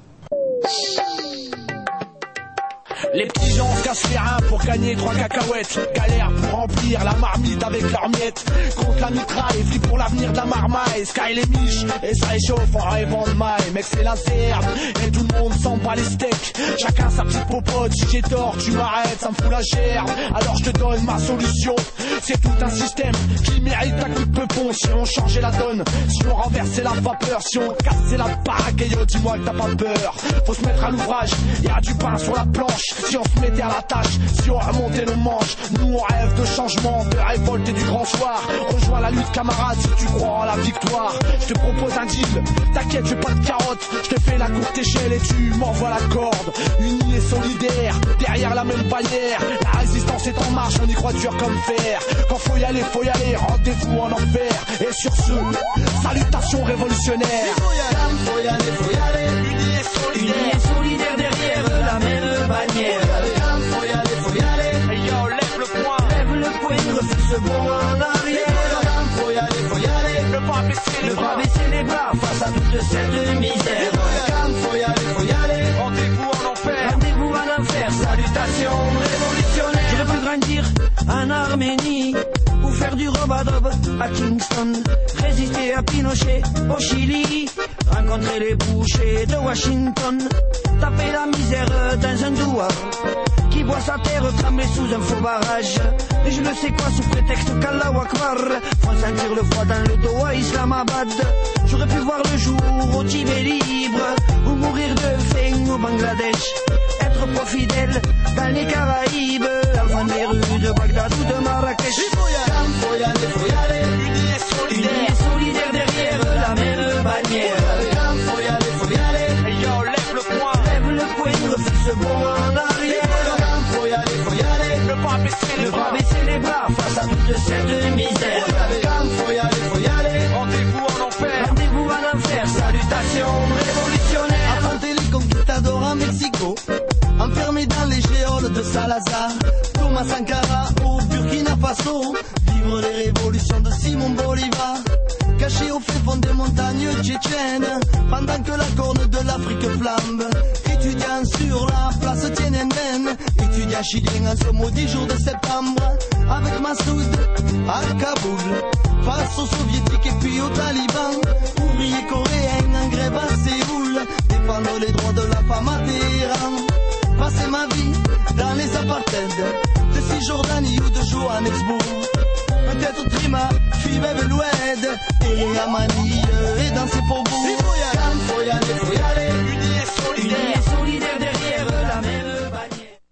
Speaker 15: Les petits gens se cassent les reins pour gagner trois cacahuètes. Galère pour remplir la marmite avec leurs miettes. Contre la mitraille, vit pour l'avenir de la marmaille. Sky les miches et ça réchauffe en rêvant de maille. Mec c'est la serbe et tout le monde s'en bat les steaks. Chacun sa petite popote, si j'ai tort tu m'arrêtes, ça me fout la gerbe. Alors je te donne ma solution. C'est tout un système qui mérite un coup de peupon. Si on changeait la donne, si on renversait la vapeur, si on cassait la baraque, et yo dis-moi que t'as pas peur. Faut se mettre à l'ouvrage, y'a du pain sur la planche. Si on se mettait à la tâche, si on remontait nos manches, nous on rêve de changement, de révolte et du grand soir. Rejoins la lutte camarade si tu crois en la victoire. Je te propose un deal, t'inquiète j'ai pas de carotte. Je te fais la courte échelle et tu m'envoies la corde. Unis et solidaires, derrière la même bannière. La résistance est en marche, on y croit dur comme fer. Quand faut y aller, faut y aller, rendez-vous en enfer. Et sur ce, salutations révolutionnaires.
Speaker 17: Faut y aller, faut y aller, faut y aller. Unis et solidaires, unis et solidaires derrière la même bannière. Faut y aller, faut y aller. Hey yo, lève le poing, lève le poing, refuse ce bond en arrière. Faut y aller, faut y aller. Ne pas baisser les bras, ne pas baisser les bras face à toute cette misère. Faut y aller, faut y aller. Rendez-vous en enfer, rendez-vous en enfer. Salutations révolutionnaires. J'aurais pu grandir en Arménie ou faire du robadob à Kingston, résister à Pinochet au Chili, rencontrer les bouchers de Washington, taper la misère dans un doua qui boit sa terre tremblée sous un faux barrage. Et je ne sais quoi sous prétexte qu'Allah Akbar font sentir le froid dans le dos à Islamabad. J'aurais pu voir le jour au Tibet libre ou mourir de faim au Bangladesh, être pro fidèle dans les Caraïbes, avant des rues de Bagdad ou de Marrakech. Faut y aller, faut y aller, unis et solidaires, unis et solidaires derrière la même bannière. Faut y aller, faut y aller, hey yo, lève le poing, lève le poing, refuse ce bond en arrière. Faut y aller, faut y aller, ne pas baisser les bras, ne pas baisser les bras face à toute cette misère. Faut y aller, faut y aller, rendez-vous en enfer, rendez-vous en enfer. Salutations révolutionnaires.
Speaker 18: Affronter les conquistadors en Mexico, enfermés dans les géoles de Salazar, Thomas Sankara au Burkina Faso, vivre les révolutions de Simon Bolivar, caché au fin fond des montagnes tchétchènes, pendant que la corne de l'Afrique flambe, étudiant sur la place Tiananmen, étudiant chilien en ce maudit jour de septembre, avec Massoud à Kaboul, face aux soviétiques et puis aux talibans, ouvriers coréens en grève à Séoul, défendre les droits de la femme à Téhéran, passer ma vie dans les apartheids de Cisjordanie ou de Johannesburg. Peut-être Trima, Fibeb Loued, et Amani, et danser pour vous. Faut y aller, faut y aller, unis et solidaires, unis et solidaires derrière la même bannière.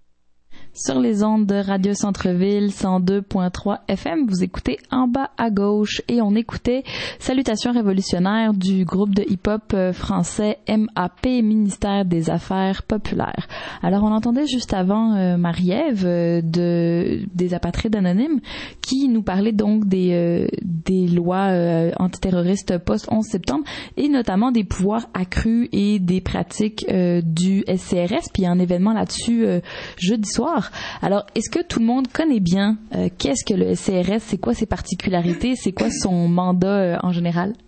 Speaker 8: Sur les ondes de Radio Centre-Ville cent deux point trois F M, vous écoutez En bas à gauche et on écoutait Salutations révolutionnaires du groupe de hip-hop français M A P, Ministère des Affaires populaires. Alors on entendait juste avant euh, Marie-Ève euh, de, des apatrides anonymes qui nous parlait donc des, euh, des lois euh, antiterroristes post-onze septembre et notamment des pouvoirs accrus et des pratiques euh, du S C R S. Puis il y a un événement là-dessus euh, jeudi soir. Alors, est-ce que tout le monde connaît bien euh, qu'est-ce que le S C R S, c'est quoi ses particularités, c'est quoi son mandat euh, en général?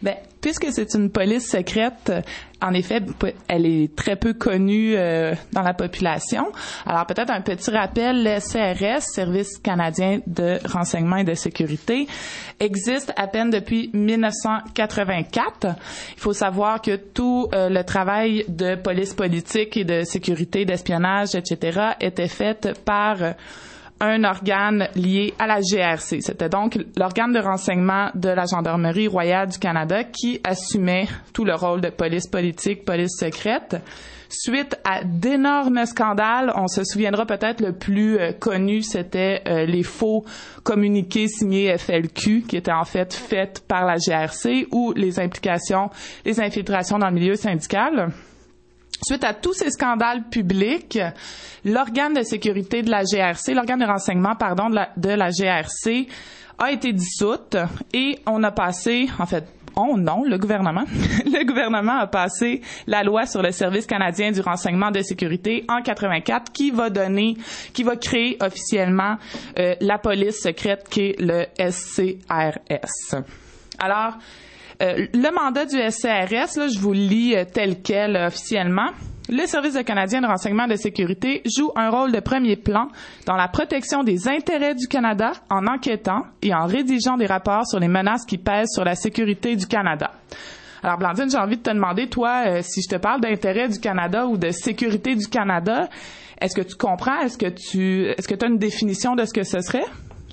Speaker 9: Ben, puisque c'est une police secrète, en effet, elle est très peu connue euh, dans la population. Alors peut-être un petit rappel, le C R S, Service canadien de renseignement et de sécurité, existe à peine depuis mille neuf cent quatre-vingt-quatre. Il faut savoir que tout euh, le travail de police politique et de sécurité, d'espionnage, et cetera, était fait par euh, un organe lié à la G R C. C'était donc l'organe de renseignement de la Gendarmerie royale du Canada qui assumait tout le rôle de police politique, police secrète. Suite à d'énormes scandales, on se souviendra peut-être le plus euh, connu, c'était euh, les faux communiqués signés F L Q qui étaient en fait faits par la G R C ou les implications, les infiltrations dans le milieu syndical. Suite à tous ces scandales publics, l'organe de sécurité de la G R C, l'organe de renseignement, pardon, de la, de la G R C a été dissoute et on a passé, en fait, on, non, le gouvernement, le gouvernement a passé la loi sur le Service canadien du renseignement de sécurité en quatre-vingt-quatre qui va donner, qui va créer officiellement euh, la police secrète qui est le S C R S. Alors, Euh, le mandat du S C R S, là, je vous le lis euh, tel quel euh, officiellement. Le Service canadien de renseignement de sécurité joue un rôle de premier plan dans la protection des intérêts du Canada en enquêtant et en rédigeant des rapports sur les menaces qui pèsent sur la sécurité du Canada. Alors, Blandine, j'ai envie de te demander, toi, euh, si je te parle d'intérêt du Canada ou de sécurité du Canada, est-ce que tu comprends? Est-ce que tu est-ce que tu as une définition de ce que ce serait?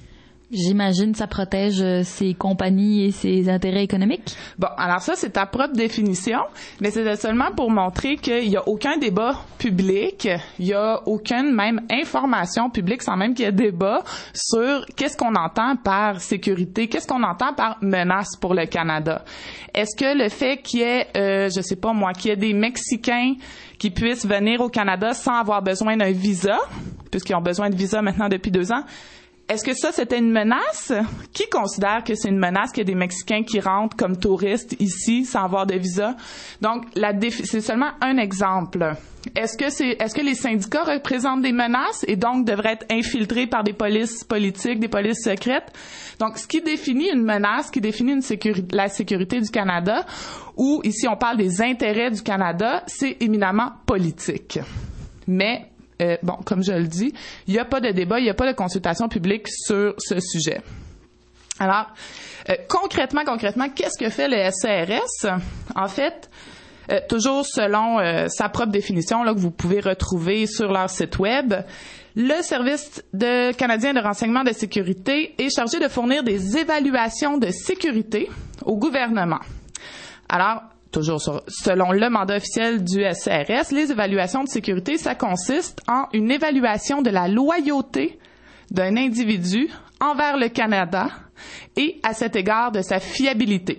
Speaker 8: J'imagine ça protège euh, ses compagnies et ses intérêts économiques.
Speaker 9: Bon, alors ça, c'est ta propre définition, mais c'est seulement pour montrer qu'il n'y a aucun débat public, il n'y a aucune même information publique, sans même qu'il y ait débat sur qu'est-ce qu'on entend par sécurité, qu'est-ce qu'on entend par menace pour le Canada. Est-ce que le fait qu'il y ait, euh, je sais pas moi, qu'il y ait des Mexicains qui puissent venir au Canada sans avoir besoin d'un visa, puisqu'ils ont besoin de visa maintenant depuis deux ans, est-ce que ça, c'était une menace? Qui considère que c'est une menace qu'il y a des Mexicains qui rentrent comme touristes ici sans avoir de visa? Donc, la défi- c'est seulement un exemple. Est-ce que c'est, est-ce que les syndicats représentent des menaces et donc devraient être infiltrés par des polices politiques, des polices secrètes? Donc, ce qui définit une menace, ce qui définit une sécurité, la sécurité du Canada, ou ici on parle des intérêts du Canada, c'est éminemment politique. Mais Euh, bon, comme je le dis, il n'y a pas de débat, il n'y a pas de consultation publique sur ce sujet. Alors, euh, concrètement, concrètement, qu'est-ce que fait le S C R S? En fait, euh, toujours selon euh, sa propre définition là, que vous pouvez retrouver sur leur site web, le Service de canadien de renseignement de sécurité est chargé de fournir des évaluations de sécurité au gouvernement. Alors, toujours sur, selon le mandat officiel du S C R S, les évaluations de sécurité, ça consiste en une évaluation de la loyauté d'un individu envers le Canada et, à cet égard, de sa fiabilité.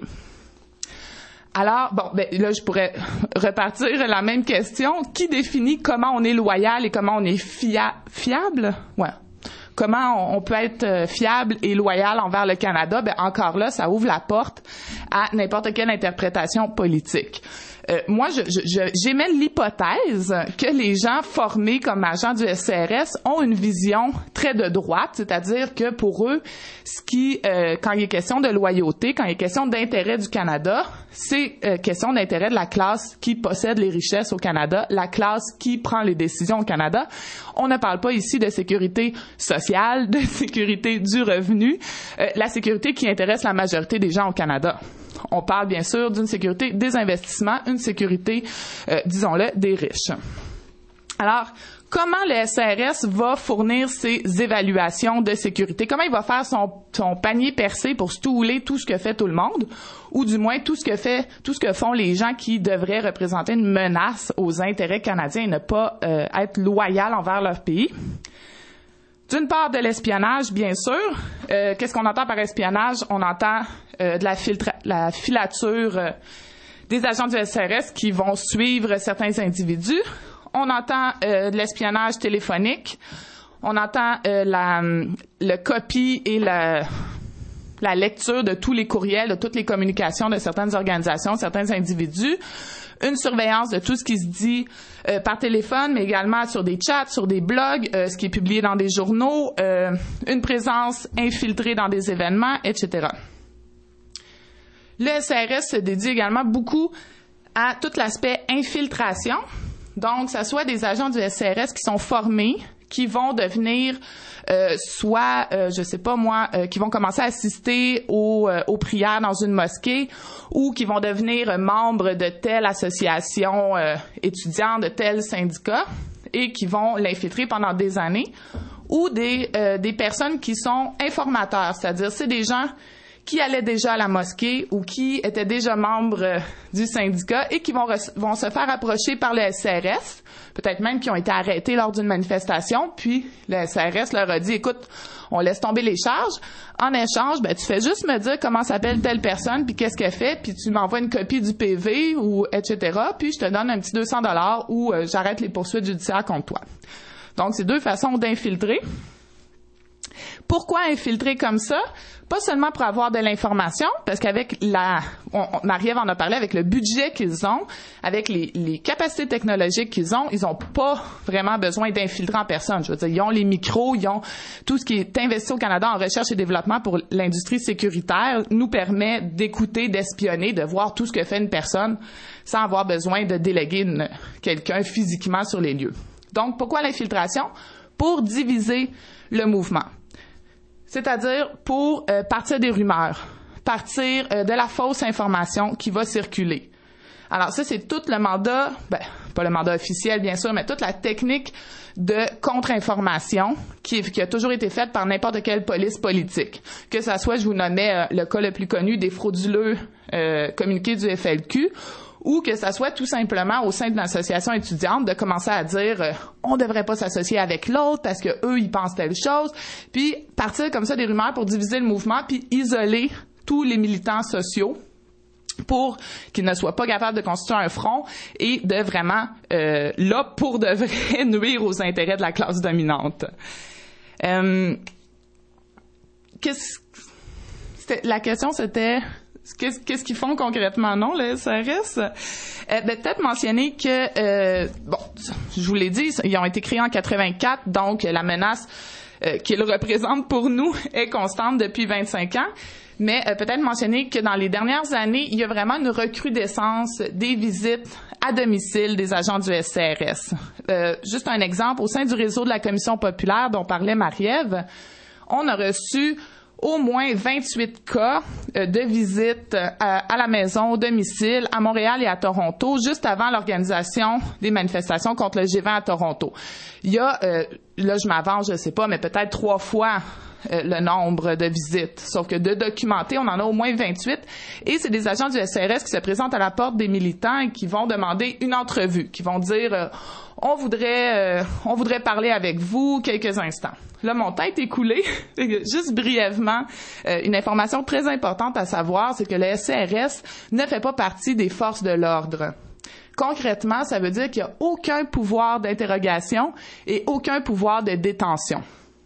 Speaker 9: Alors, bon, ben, là, je pourrais repartir la même question. Qui définit comment on est loyal et comment on est fia- fiable? Ouais. Comment on peut être fiable et loyal envers le Canada? Ben encore là, ça ouvre la porte à n'importe quelle interprétation politique. Euh, moi, je, je, j'émets l'hypothèse que les gens formés comme agents du S C R S ont une vision très de droite, c'est-à-dire que pour eux, ce qui, euh, quand il est question de loyauté, quand il est question d'intérêt du Canada, c'est euh, question d'intérêt de la classe qui possède les richesses au Canada, la classe qui prend les décisions au Canada. On ne parle pas ici de sécurité sociale, de sécurité du revenu, euh, la sécurité qui intéresse la majorité des gens au Canada. On parle bien sûr d'une sécurité des investissements, une sécurité, euh, disons-le, des riches. Alors, comment le S C R S va fournir ses évaluations de sécurité? Comment il va faire son, son panier percé pour stouler tout ce que fait tout le monde, ou du moins tout ce que fait, tout ce que font les gens qui devraient représenter une menace aux intérêts canadiens et ne pas euh, être loyaux envers leur pays? D'une part, de l'espionnage, bien sûr. Euh, qu'est-ce qu'on entend par espionnage? On entend euh, de la, filtra- la filature euh, des agents du S C R S qui vont suivre certains individus. On entend euh, de l'espionnage téléphonique. On entend euh, la le copie et la, la lecture de tous les courriels, de toutes les communications de certaines organisations, certains individus. Une surveillance de tout ce qui se dit euh, par téléphone, mais également sur des chats, sur des blogs, euh, ce qui est publié dans des journaux, euh, une présence infiltrée dans des événements, et cetera. Le S R S se dédie également beaucoup à tout l'aspect infiltration. Donc, ça soit des agents du S R S qui sont formés, qui vont devenir euh, soit, euh, je sais pas moi, euh, qui vont commencer à assister aux, euh, aux prières dans une mosquée ou qui vont devenir membres de telle association euh, étudiante, de tel syndicat et qui vont l'infiltrer pendant des années, ou des, euh, des personnes qui sont informateurs, c'est-à-dire c'est des gens qui allaient déjà à la mosquée ou qui étaient déjà membres euh, du syndicat et qui vont, re- vont se faire approcher par le S R S, peut-être même qui ont été arrêtés lors d'une manifestation, puis le S R S leur a dit, écoute, on laisse tomber les charges. En échange, ben, tu fais juste me dire comment s'appelle telle personne, puis qu'est-ce qu'elle fait, puis tu m'envoies une copie du P V, ou et cetera, puis je te donne un petit deux cents dollars ou euh, j'arrête les poursuites judiciaires contre toi. Donc, c'est deux façons d'infiltrer. Pourquoi infiltrer comme ça? Pas seulement pour avoir de l'information, parce qu'avec la, on, on, Marie-Ève en a parlé, avec le budget qu'ils ont, avec les, les capacités technologiques qu'ils ont, ils ont pas vraiment besoin d'infiltrer en personne. Je veux dire, ils ont les micros, ils ont tout ce qui est investi au Canada en recherche et développement pour l'industrie sécuritaire, nous permet d'écouter, d'espionner, de voir tout ce que fait une personne sans avoir besoin de déléguer une, quelqu'un physiquement sur les lieux. Donc, pourquoi l'infiltration? Pour diviser le mouvement. C'est-à-dire pour euh, partir des rumeurs, partir euh, de la fausse information qui va circuler. Alors ça, c'est tout le mandat, ben, pas le mandat officiel bien sûr, mais toute la technique de contre-information qui, qui a toujours été faite par n'importe quelle police politique. Que ça soit, je vous nommais euh, le cas le plus connu des frauduleux euh, communiqués du F L Q, ou que ça soit tout simplement au sein d'une association étudiante de commencer à dire euh, on devrait pas s'associer avec l'autre parce que eux ils pensent telle chose, puis partir comme ça des rumeurs pour diviser le mouvement puis isoler tous les militants sociaux pour qu'ils ne soient pas capables de constituer un front et de vraiment euh, là pour de vrai nuire aux intérêts de la classe dominante. Euh, qu'est-ce c'était, la question c'était Qu'est-ce, qu'est-ce qu'ils font concrètement, non, le S R S? Euh, ben, peut-être mentionner que, euh, bon, je vous l'ai dit, ils ont été créés en quatre-vingt-quatre, donc la menace euh, qu'ils représentent pour nous est constante depuis vingt-cinq ans. Mais euh, peut-être mentionner que dans les dernières années, il y a vraiment une recrudescence des visites à domicile des agents du S R S. Euh, juste un exemple, au sein du réseau de la Commission populaire dont parlait Marie-Ève, on a reçu au moins vingt-huit cas euh, de visites euh, à la maison, au domicile, à Montréal et à Toronto, juste avant l'organisation des manifestations contre le G vingt à Toronto. Il y a, euh, là je m'avance, je sais pas, mais peut-être trois fois euh, le nombre de visites. Sauf que de documenter, on en a au moins vingt-huit. Et c'est des agents du S R S qui se présentent à la porte des militants et qui vont demander une entrevue, qui vont dire euh, on voudrait, euh, on voudrait parler avec vous quelques instants. Là, mon temps est écoulé. Juste brièvement, euh, une information très importante à savoir, c'est que le S R S ne fait pas partie des forces de l'ordre. Concrètement, ça veut dire qu'il n'y a aucun pouvoir d'interrogation et aucun pouvoir de détention.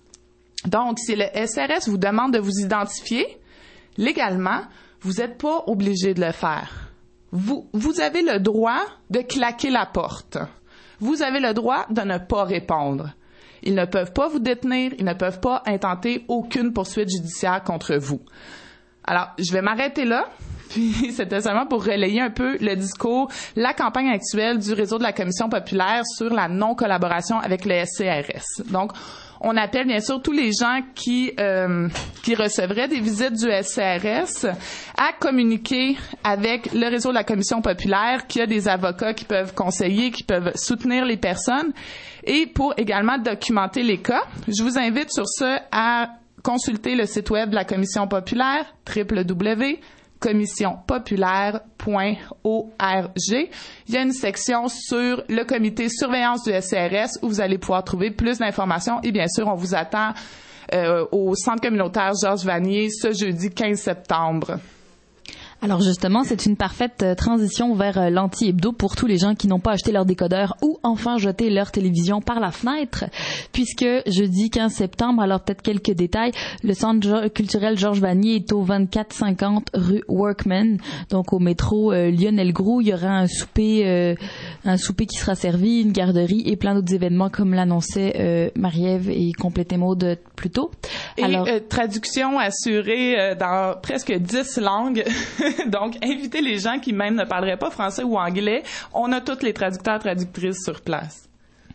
Speaker 9: Donc, si le S R S vous demande de vous identifier, légalement, vous n'êtes pas obligé de le faire. Vous, vous avez le droit de claquer la porte. Vous avez le droit de ne pas répondre. Ils ne peuvent pas vous détenir, ils ne peuvent pas intenter aucune poursuite judiciaire contre vous. Alors, je vais m'arrêter là, puis c'était seulement pour relayer un peu le discours, la campagne actuelle du réseau de la Commission populaire sur la non-collaboration avec le S C R S. Donc, on appelle bien sûr tous les gens qui euh, qui recevraient des visites du S C R S à communiquer avec le réseau de la Commission populaire, qui a des avocats qui peuvent conseiller, qui peuvent soutenir les personnes, et pour également documenter les cas. Je vous invite sur ce à consulter le site web de la Commission populaire, w w w point commission populaire point org. Il y a une section sur le comité surveillance du S C R S où vous allez pouvoir trouver plus d'informations et bien sûr, on vous attend euh, au centre communautaire Georges Vanier ce jeudi quinze septembre.
Speaker 8: Alors justement, c'est une parfaite transition vers l'anti-hebdo pour tous les gens qui n'ont pas acheté leur décodeur ou enfin jeté leur télévision par la fenêtre, puisque jeudi quinze septembre, alors peut-être quelques détails, le centre culturel Georges Vanier est au vingt-quatre cinquante rue Workman, donc au métro euh, Lionel-Groux. Il y aura un souper, euh, un souper qui sera servi, une garderie et plein d'autres événements comme l'annonçait euh, Marie-Ève et complétait Maud plus tôt.
Speaker 9: Et alors, euh, traduction assurée euh, dans presque dix langues. Donc, invitez les gens qui même ne parleraient pas français ou anglais. On a tous les traducteurs, traductrices sur place.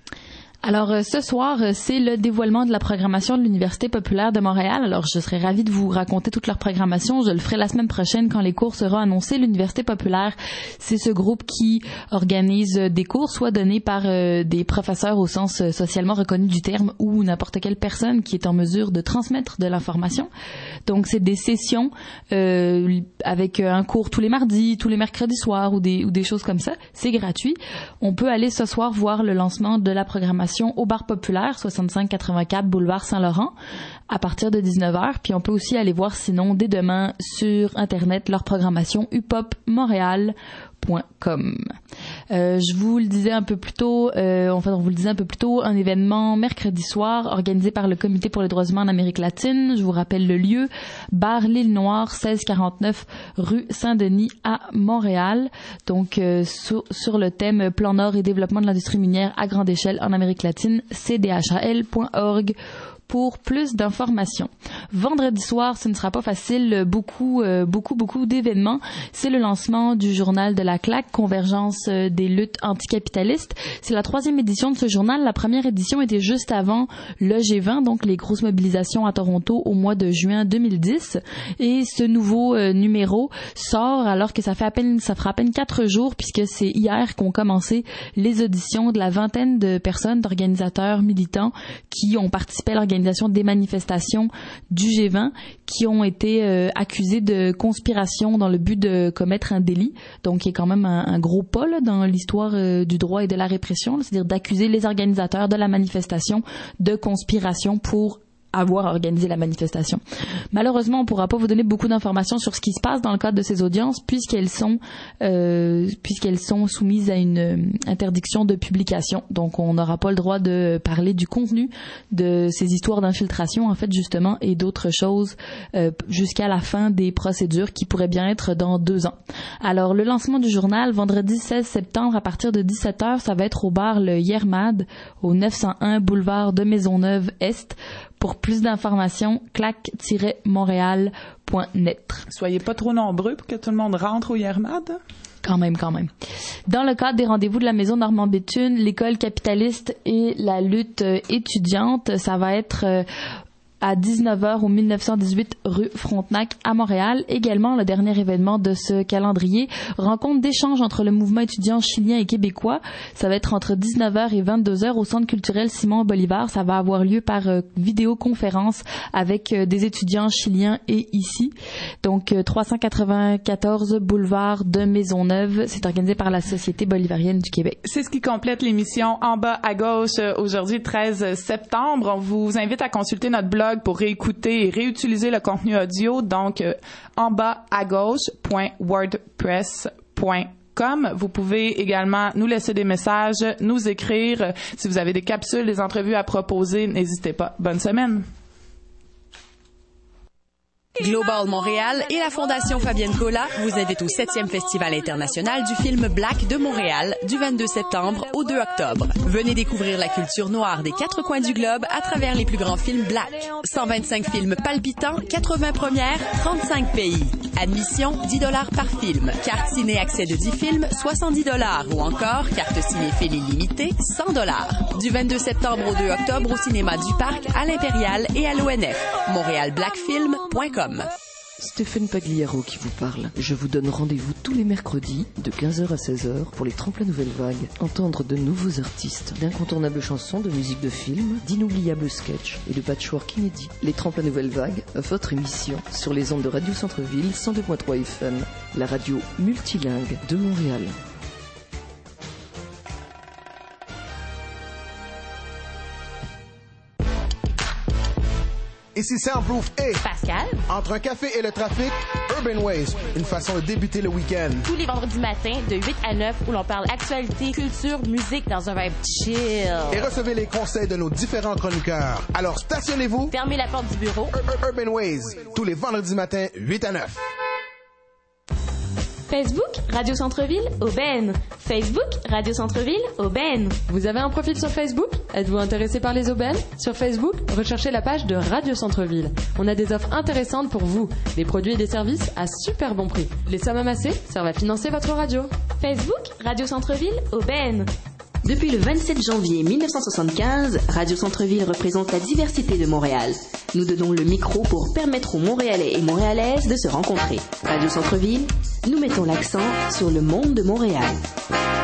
Speaker 8: Alors, euh, ce soir, euh, c'est le dévoilement de la programmation de l'Université populaire de Montréal. Alors, je serais ravie de vous raconter toute leur programmation. Je le ferai la semaine prochaine quand les cours seront annoncés. L'Université populaire, c'est ce groupe qui organise des cours, soit donnés par euh, des professeurs au sens euh, socialement reconnu du terme ou n'importe quelle personne qui est en mesure de transmettre de l'information. Donc, c'est des sessions euh, avec un cours tous les mardis, tous les mercredis soirs ou des, ou des choses comme ça. C'est gratuit. On peut aller ce soir voir le lancement de la programmation au bar populaire, soixante-cinq quatre-vingt-quatre boulevard Saint-Laurent, à partir de dix-neuf heures. Puis on peut aussi aller voir sinon dès demain sur Internet leur programmation u pop montréal point com. Euh, je vous le disais un peu plus tôt, euh, enfin on vous le disait un peu plus tôt, un événement mercredi soir organisé par le Comité pour les droits humains en Amérique latine. Je vous rappelle le lieu, bar L'Île Noire, seize quarante-neuf rue Saint-Denis à Montréal. Donc euh, sur, sur le thème Plan Nord et développement de l'industrie minière à grande échelle en Amérique latine, c d h a l point org. Pour plus d'informations. Vendredi soir, ce ne sera pas facile, beaucoup, euh, beaucoup, beaucoup d'événements. C'est le lancement du journal de la Claque, Convergence euh, des luttes anticapitalistes. C'est la troisième édition de ce journal. La première édition était juste avant le G vingt, donc les grosses mobilisations à Toronto au mois de juin deux mille dix. Et ce nouveau euh, numéro sort alors que ça fait à peine, ça fera à peine quatre jours, puisque c'est hier qu'ont commencé les auditions de la vingtaine de personnes, d'organisateurs militants qui ont participé à l'organisation des manifestations du G vingt qui ont été euh, accusés de conspiration dans le but de commettre un délit. Donc, il y a quand même un, un gros pas là, dans l'histoire euh, du droit et de la répression, là, c'est-à-dire d'accuser les organisateurs de la manifestation de conspiration pour avoir organisé la manifestation. Malheureusement, on ne pourra pas vous donner beaucoup d'informations sur ce qui se passe dans le cadre de ces audiences puisqu'elles sont euh, puisqu'elles sont soumises à une euh, interdiction de publication. Donc, on n'aura pas le droit de parler du contenu de ces histoires d'infiltration, en fait, justement, et d'autres choses euh, jusqu'à la fin des procédures qui pourraient bien être dans deux ans. Alors, le lancement du journal, vendredi seize septembre, à partir de dix-sept heures, ça va être au bar Le Yermad, au neuf cent un boulevard de Maisonneuve-Est. Pour plus d'informations, claque tiret montréal point net.
Speaker 9: Soyez pas trop nombreux pour que tout le monde rentre au Yermad.
Speaker 8: Quand même, quand même. Dans le cadre des rendez-vous de la Maison Normand Béthune, l'école capitaliste et la lutte étudiante, ça va être euh, à dix-neuf heures au mille neuf cent dix-huit rue Frontenac à Montréal. Également, le dernier événement de ce calendrier, rencontre d'échange entre le mouvement étudiant chilien et québécois. Ça va être entre dix-neuf heures et vingt-deux heures au Centre culturel Simon Bolivar. Ça va avoir lieu par euh, vidéoconférence avec euh, des étudiants chiliens et ici. Donc, euh, trois cent quatre-vingt-quatorze boulevard de Maisonneuve. C'est organisé par la Société bolivarienne du Québec.
Speaker 9: C'est ce qui complète l'émission En bas à gauche aujourd'hui, treize septembre. On vous invite à consulter notre blog pour réécouter et réutiliser le contenu audio, donc euh, en bas à gauche point wordpress point com. Vous pouvez également nous laisser des messages, nous écrire. Si vous avez des capsules, des entrevues à proposer, n'hésitez pas. Bonne semaine.
Speaker 19: Global Montréal et la Fondation Fabienne Cola vous invitent au septième Festival international du film Black de Montréal du vingt-deux septembre au deux octobre. Venez découvrir la culture noire des quatre coins du globe à travers les plus grands films Black. cent vingt-cinq films palpitants, quatre-vingts premières, trente-cinq pays. Admission, dix dollars par film. Carte ciné accès de dix films, soixante-dix dollars. Ou encore, carte cinéphile illimitée, cent dollars. Du vingt-deux septembre au deux octobre au cinéma du Parc, à l'Impérial et à l'O N F. montréal black film point com.
Speaker 20: Stéphane Pagliaro qui vous parle. Je vous donne rendez-vous tous les mercredis de quinze heures à seize heures pour les tremplins Nouvelle Vague. Entendre de nouveaux artistes, d'incontournables chansons, de musique de film, d'inoubliables sketchs et de patchwork inédit. Les tremplins Nouvelle Vague, votre émission sur les ondes de Radio Centre-Ville cent deux point trois F M, la radio multilingue de Montréal.
Speaker 21: Ici Soundproof et
Speaker 22: Pascal.
Speaker 21: Entre un café et le trafic, Urban Ways, une façon de débuter le week-end.
Speaker 22: Tous les vendredis matins de huit à neuf où l'on parle actualité, culture, musique dans un vibe chill.
Speaker 21: Et recevez les conseils de nos différents chroniqueurs. Alors stationnez-vous.
Speaker 22: Fermez la porte du bureau.
Speaker 21: Ur- Urban Ways, tous les vendredis matins, huit à neuf.
Speaker 22: Facebook, Radio Centre-Ville, Aubaine. Facebook, Radio Centre-Ville, Aubaine.
Speaker 1: Vous avez un profil sur Facebook? Êtes-vous intéressé par les aubaines? Sur Facebook, recherchez la page de Radio Centre-Ville. On a des offres intéressantes pour vous, des produits et des services à super bon prix. Les sommes amassées servent à financer votre radio.
Speaker 22: Facebook, Radio Centre-Ville, Aubaine.
Speaker 2: Depuis le vingt-sept janvier mille neuf cent soixante-quinze, Radio Centre-Ville représente la diversité de Montréal. Nous donnons le micro pour permettre aux Montréalais et Montréalaises de se rencontrer. Radio Centre-Ville, nous mettons l'accent sur le monde de Montréal.